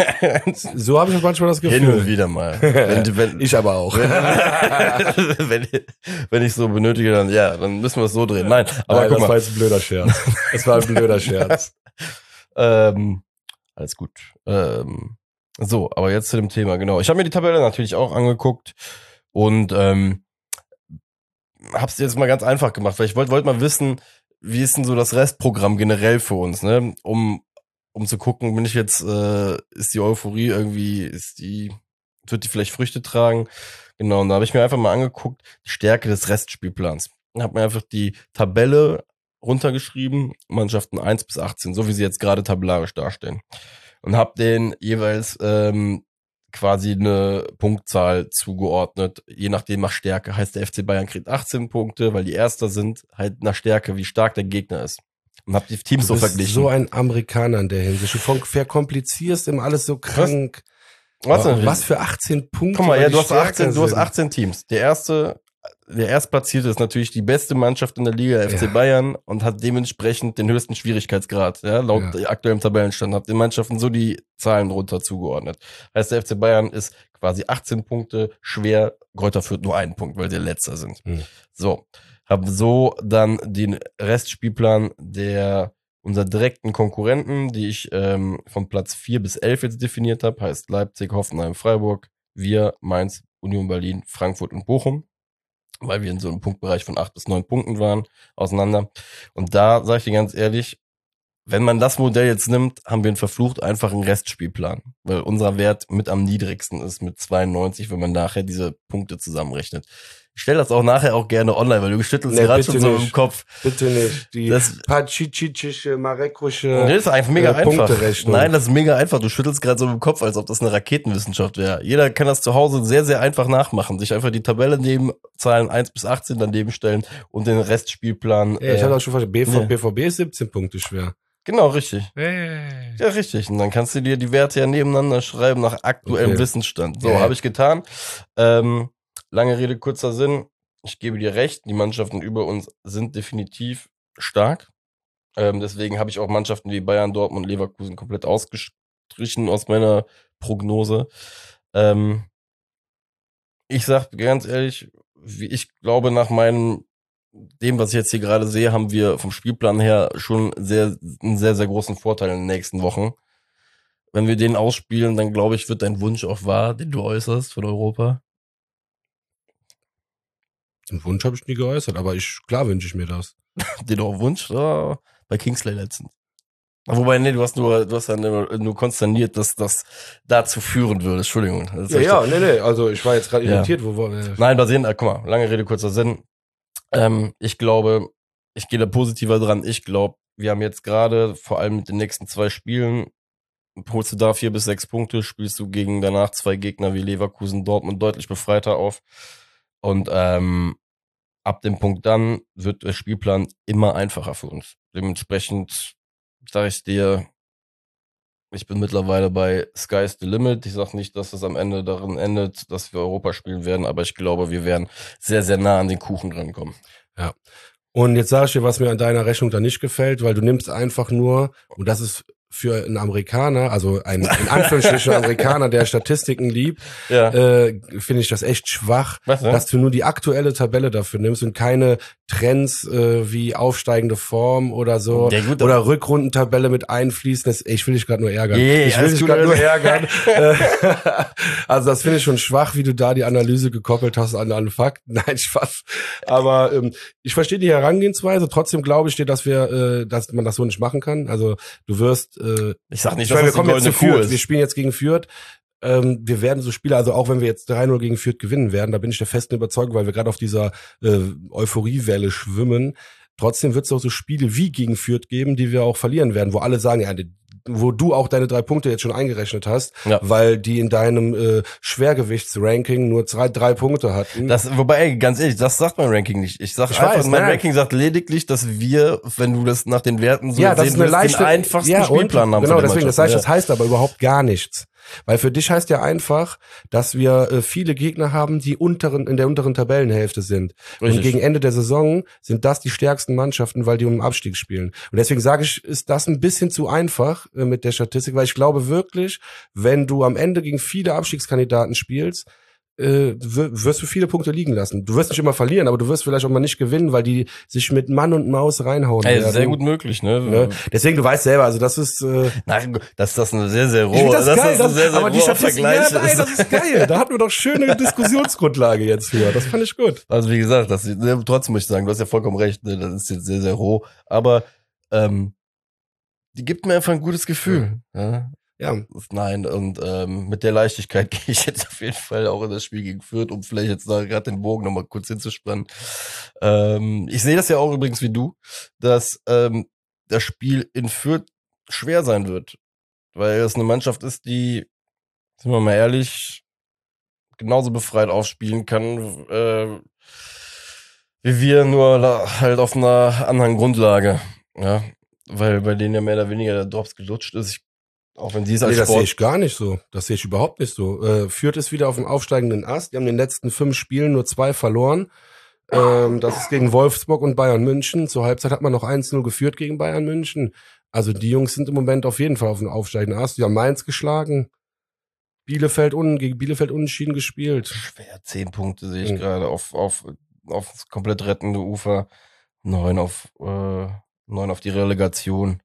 So habe ich manchmal das Gefühl. Hin und wieder mal. Wenn, wenn, ich aber auch. Wenn, wenn, wenn ich so benötige, dann ja, dann müssen wir es so drehen. Nein, aber Nein, guck das mal. war jetzt ein blöder Scherz. Das war ein blöder Scherz. ähm, alles gut. Ähm, so, aber jetzt zu dem Thema, genau. Ich habe mir die Tabelle natürlich auch angeguckt und ähm, hab's jetzt mal ganz einfach gemacht, weil ich wollte wollt mal wissen, wie ist denn so das Restprogramm generell für uns, ne? Um um zu gucken, bin ich jetzt, äh, ist die Euphorie irgendwie, ist die, wird die vielleicht Früchte tragen? Genau, und da habe ich mir einfach mal angeguckt, die Stärke des Restspielplans. Ich habe mir einfach die Tabelle runtergeschrieben, Mannschaften eins bis achtzehn, so wie sie jetzt gerade tabellarisch dastehen. Und habe denen jeweils ähm, quasi eine Punktzahl zugeordnet, je nachdem nach Stärke. Heißt, der F C Bayern kriegt achtzehn Punkte, weil die Erster sind, halt nach Stärke, wie stark der Gegner ist. Und hab die Teams so verglichen. Du bist so ein Amerikaner in der Hinsicht. Du verkomplizierst immer alles so krank. Was, was, was für achtzehn Punkte? Guck mal, ja, du hast achtzehn, du hast achtzehn Teams. Der erste, der Erstplatzierte ist natürlich die beste Mannschaft in der Liga, F C ja. Bayern, und hat dementsprechend den höchsten Schwierigkeitsgrad, ja, laut ja. aktuellem Tabellenstand. Hat den Mannschaften so die Zahlen runter zugeordnet. Heißt, der F C Bayern ist quasi achtzehn Punkte schwer. Greuther Fürth nur einen Punkt, weil sie letzter sind. Hm. So. Hab so dann den Restspielplan der unserer direkten Konkurrenten, die ich ähm, von Platz vier bis elf jetzt definiert habe, heißt Leipzig, Hoffenheim, Freiburg, wir, Mainz, Union Berlin, Frankfurt und Bochum, weil wir in so einem Punktbereich von acht bis neun Punkten waren, auseinander. Und da sage ich dir ganz ehrlich, wenn man das Modell jetzt nimmt, haben wir einen verflucht einfachen Restspielplan, weil unser Wert mit am niedrigsten ist, mit zweiundneunzig, wenn man nachher diese Punkte zusammenrechnet. Ich stelle das auch nachher auch gerne online, weil du schüttelst nee, gerade schon so im Kopf. Bitte nicht. Die pazicichische, marekusche Das ist einfach mega äh, einfach. Nein, das ist mega einfach. Du schüttelst gerade so im Kopf, als ob das eine Raketenwissenschaft wäre. Jeder kann das zu Hause sehr, sehr einfach nachmachen. Sich einfach die Tabelle neben Zahlen eins bis achtzehn daneben stellen und den Restspielplan. Ja, ich äh, hatte auch schon verstanden, B V B, nee. B V B ist siebzehn Punkte schwer. Genau, richtig. Hey. Ja, richtig. Und dann kannst du dir die Werte ja nebeneinander schreiben nach aktuellem okay. Wissensstand. So, yeah. habe ich getan. Ähm, Lange Rede, kurzer Sinn. ich gebe dir recht, die Mannschaften über uns sind definitiv stark. Ähm, deswegen habe ich auch Mannschaften wie Bayern, Dortmund, Leverkusen komplett ausgestrichen aus meiner Prognose. Ähm, ich sag ganz ehrlich, wie ich glaube, nach meinem, dem, was ich jetzt hier gerade sehe, haben wir vom Spielplan her schon sehr, einen sehr, sehr großen Vorteil in den nächsten Wochen. Wenn wir den ausspielen, dann glaube ich, wird dein Wunsch auch wahr, den du äußerst von Europa. Den Wunsch habe ich nie geäußert, aber ich, klar wünsche ich mir das. Den auch Wunsch? Oh, bei Kingsley letztens. Wobei, nee, du hast nur, du hast ja nur, nur konsterniert, dass das dazu führen würde. Entschuldigung. Das Ja, ja, nee, nee, also ich war jetzt gerade Ja. irritiert, wo war äh, Nein, basierend, ah, guck mal, lange Rede, kurzer Sinn. Ähm, ich glaube, ich gehe da positiver dran. Ich glaube, wir haben jetzt gerade, vor allem mit den nächsten zwei Spielen, holst du da vier bis sechs Punkte, spielst du gegen danach zwei Gegner wie Leverkusen, Dortmund deutlich befreiter auf. Und ähm, ab dem Punkt dann wird der Spielplan immer einfacher für uns. Dementsprechend sage ich dir, ich bin mittlerweile bei Sky's the Limit. Ich sage nicht, dass es am Ende darin endet, dass wir Europa spielen werden, aber ich glaube, wir werden sehr, sehr nah an den Kuchen drankommen. Ja. Und jetzt sage ich dir, was mir an deiner Rechnung da nicht gefällt, weil du nimmst einfach nur, und das ist für einen Amerikaner, also ein in Anführungsstrichen Amerikaner, der Statistiken liebt, Ja. äh, finde ich das echt schwach, Was, ne? dass du nur die aktuelle Tabelle dafür nimmst und keine Trends äh, wie aufsteigende Form oder so Ja, gut, oder Rückrundentabelle mit einfließen. Das, ich will dich gerade nur ärgern. Yeah, ich will alles dich gut, gerade nur alles- ärgern. Äh, also das finde ich schon schwach, wie du da die Analyse gekoppelt hast an, an Fakten. Nein, Spaß. Aber ähm, ich verstehe die Herangehensweise. Trotzdem glaube ich dir, dass wir, äh, dass man das so nicht machen kann. Also du wirst, äh, Ich sag nicht, ich meine, wir dass das kommen die jetzt zu goldene Kuh Fürth. ist. Wir spielen jetzt gegen Fürth. Ähm, wir werden so Spiele, also auch wenn wir jetzt drei null gegen Fürth gewinnen werden, da bin ich der festen Überzeugung, weil wir gerade auf dieser äh, Euphoriewelle schwimmen. Trotzdem wird es auch so Spiele wie gegen Fürth geben, die wir auch verlieren werden, wo alle sagen, ja, die, wo du auch deine drei Punkte jetzt schon eingerechnet hast, Ja. weil die in deinem äh, Schwergewichtsranking nur drei, drei Punkte hatten. Das, wobei, ey, ganz ehrlich, das sagt mein Ranking nicht. Ich sag Ich einfach, weiß, mein nein. Ranking sagt lediglich, dass wir, wenn du das nach den Werten so ja, das sehen ist eine würdest, leichte, den einfachsten ja, Spielplan und, haben. genau, von den deswegen, das heißt, Mannschaften. das heißt aber überhaupt gar nichts. Weil für dich heißt ja einfach, dass wir äh, viele Gegner haben, die unteren, in der unteren Tabellenhälfte sind. Richtig. Und gegen Ende der Saison sind das die stärksten Mannschaften, weil die um den Abstieg spielen. Und deswegen sage ich, ist das ein bisschen zu einfach äh, mit der Statistik, weil ich glaube wirklich, wenn du am Ende gegen viele Abstiegskandidaten spielst, äh, w- wirst du viele Punkte liegen lassen. Du wirst nicht immer verlieren, aber du wirst vielleicht auch mal nicht gewinnen, weil die sich mit Mann und Maus reinhauen Ey, werden. sehr gut möglich, ne? Ne? Deswegen, du weißt selber, also das ist äh, Nein, das ist das eine sehr, sehr rohe, ich find das, das geil, ist ein das, sehr, sehr aber die roher Statistik, Vergleich. ja, nein, das ist geil. Da hatten wir doch schöne Diskussionsgrundlage jetzt für. Das fand ich gut. Also wie gesagt, das, ne, trotzdem muss ich sagen, du hast ja vollkommen recht, ne, das ist jetzt sehr, sehr roh, aber ähm, die gibt mir einfach ein gutes Gefühl. Ja. Ja, Nein, und ähm, mit der Leichtigkeit gehe ich jetzt auf jeden Fall auch in das Spiel gegen Fürth, um vielleicht jetzt da gerade den Bogen nochmal kurz hinzuspannen. Ähm, ich sehe das ja auch übrigens wie du, dass ähm, das Spiel in Fürth schwer sein wird, weil es eine Mannschaft ist, die, sind wir mal ehrlich, genauso befreit aufspielen kann, äh, wie wir, nur la- halt auf einer anderen Grundlage. Ja, weil bei denen ja mehr oder weniger der Drops gelutscht ist. Ich, auch wenn sie es als nee, das sehe Sport... ich gar nicht so. Das sehe ich überhaupt nicht so. Äh, Fürth ist wieder auf dem aufsteigenden Ast. Die haben in den letzten fünf Spielen nur zwei verloren. Ähm, das ist gegen Wolfsburg und Bayern München. Zur Halbzeit hat man noch eins null geführt gegen Bayern München. Also die Jungs sind im Moment auf jeden Fall auf dem aufsteigenden Ast. Die haben Mainz geschlagen. Bielefeld un gegen Bielefeld unentschieden gespielt. Schwer, zehn Punkte sehe ich Mhm. gerade auf, auf, auf das komplett rettende Ufer. Neun auf, äh, neun auf die Relegation.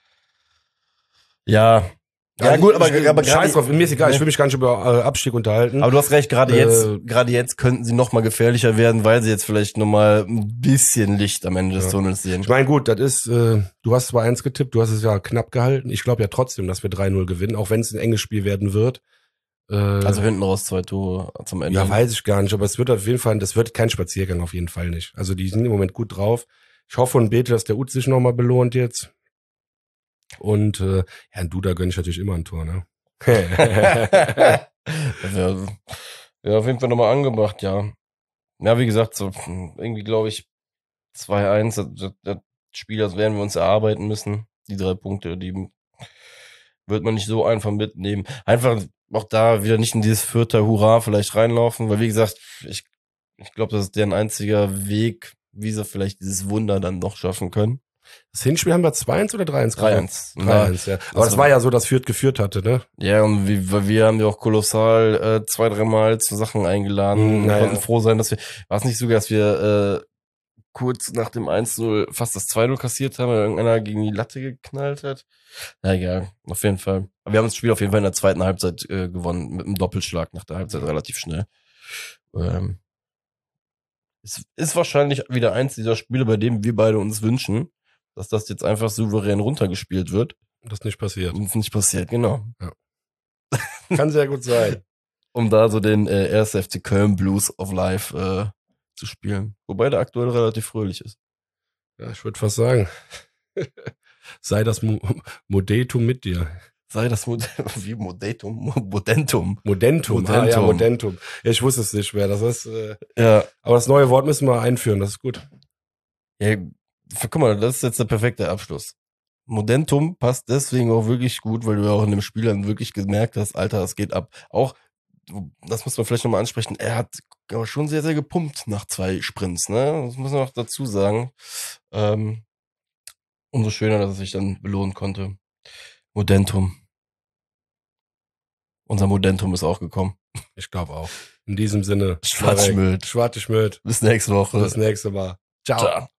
Ja. Ja, Also gut, aber, ich, aber scheiß drauf, mir ist egal, ich ne? will mich gar nicht über äh, Abstieg unterhalten. Aber du hast recht, gerade Äh, jetzt, gerade jetzt könnten sie noch mal gefährlicher werden, weil sie jetzt vielleicht noch mal ein bisschen Licht am Ende des Ja. Tunnels sehen. Ich meine, gut, das ist, äh, du hast zwar eins getippt, du hast es ja knapp gehalten. Ich glaube ja trotzdem, dass wir drei null gewinnen, auch wenn es ein enges Spiel werden wird. Äh, Also hinten raus zwei Tore zum Ende. ja, weiß ich gar nicht, aber es wird auf jeden Fall, das wird kein Spaziergang, auf jeden Fall nicht. Also die sind im Moment gut drauf. Ich hoffe und bete, dass der Ut sich nochmal belohnt jetzt. Und äh, ja, ein Duda gönn ich natürlich immer ein Tor, ne? Das wäre wär auf jeden Fall nochmal angebracht, ja. Ja, wie gesagt, so irgendwie glaube ich zwei eins, das, das, das Spiel, das werden wir uns erarbeiten müssen. Die drei Punkte, die wird man nicht so einfach mitnehmen. Einfach auch da wieder nicht in dieses vierte Hurra vielleicht reinlaufen, weil wie gesagt, ich Ich glaube, das ist deren einziger Weg, wie sie vielleicht dieses Wunder dann noch schaffen können. Das Hinspiel haben wir zwei eins oder drei eins drei eins. drei eins, ja. Aber das, das war ja so, dass Fürth geführt hatte, ne? Ja, und wir, wir haben ja auch kolossal äh, zwei, dreimal zu Sachen eingeladen. Mm, wir ja, konnten ja. froh sein, dass wir, war es nicht sogar, dass wir äh, kurz nach dem eins null fast das zwei null kassiert haben, weil irgendeiner gegen die Latte geknallt hat. Na egal, auf jeden Fall. Aber wir haben das Spiel auf jeden Fall in der zweiten Halbzeit äh, gewonnen, mit einem Doppelschlag nach der Halbzeit relativ schnell. Ähm, es ist wahrscheinlich wieder eins dieser Spiele, bei dem wir beide uns wünschen, dass das jetzt einfach souverän runtergespielt wird. Das nicht passiert. Und es nicht passiert, genau. Ja. Kann sehr gut sein. Um da so den äh, ersten F C Köln Blues of Life äh, zu spielen. Wobei der aktuell relativ fröhlich ist. Ja, ich würde fast sagen, sei das Mo Modetum mit dir. Sei das Mod wie Modetum, Modentum. Modentum, Modentum. Ah, ja, Modentum. Ja, ich wusste es nicht mehr. Das ist, äh, ja. Aber das neue Wort müssen wir einführen, das ist gut. Ja, guck mal, das ist jetzt der perfekte Abschluss. Modentum passt deswegen auch wirklich gut, weil du ja auch in dem Spiel dann wirklich gemerkt hast, Alter, es geht ab. Auch, das muss man vielleicht nochmal ansprechen, er hat aber schon sehr, sehr gepumpt nach zwei Sprints, ne? Das muss man auch dazu sagen. Ähm, umso schöner, dass er sich dann belohnen konnte. Modentum. Unser Modentum ist auch gekommen. Ich glaube auch. In diesem Sinne. Schwarz Schmöd. Schwarz Schmöd. Bis nächste Woche. Bis nächste Mal. Ciao. Ciao.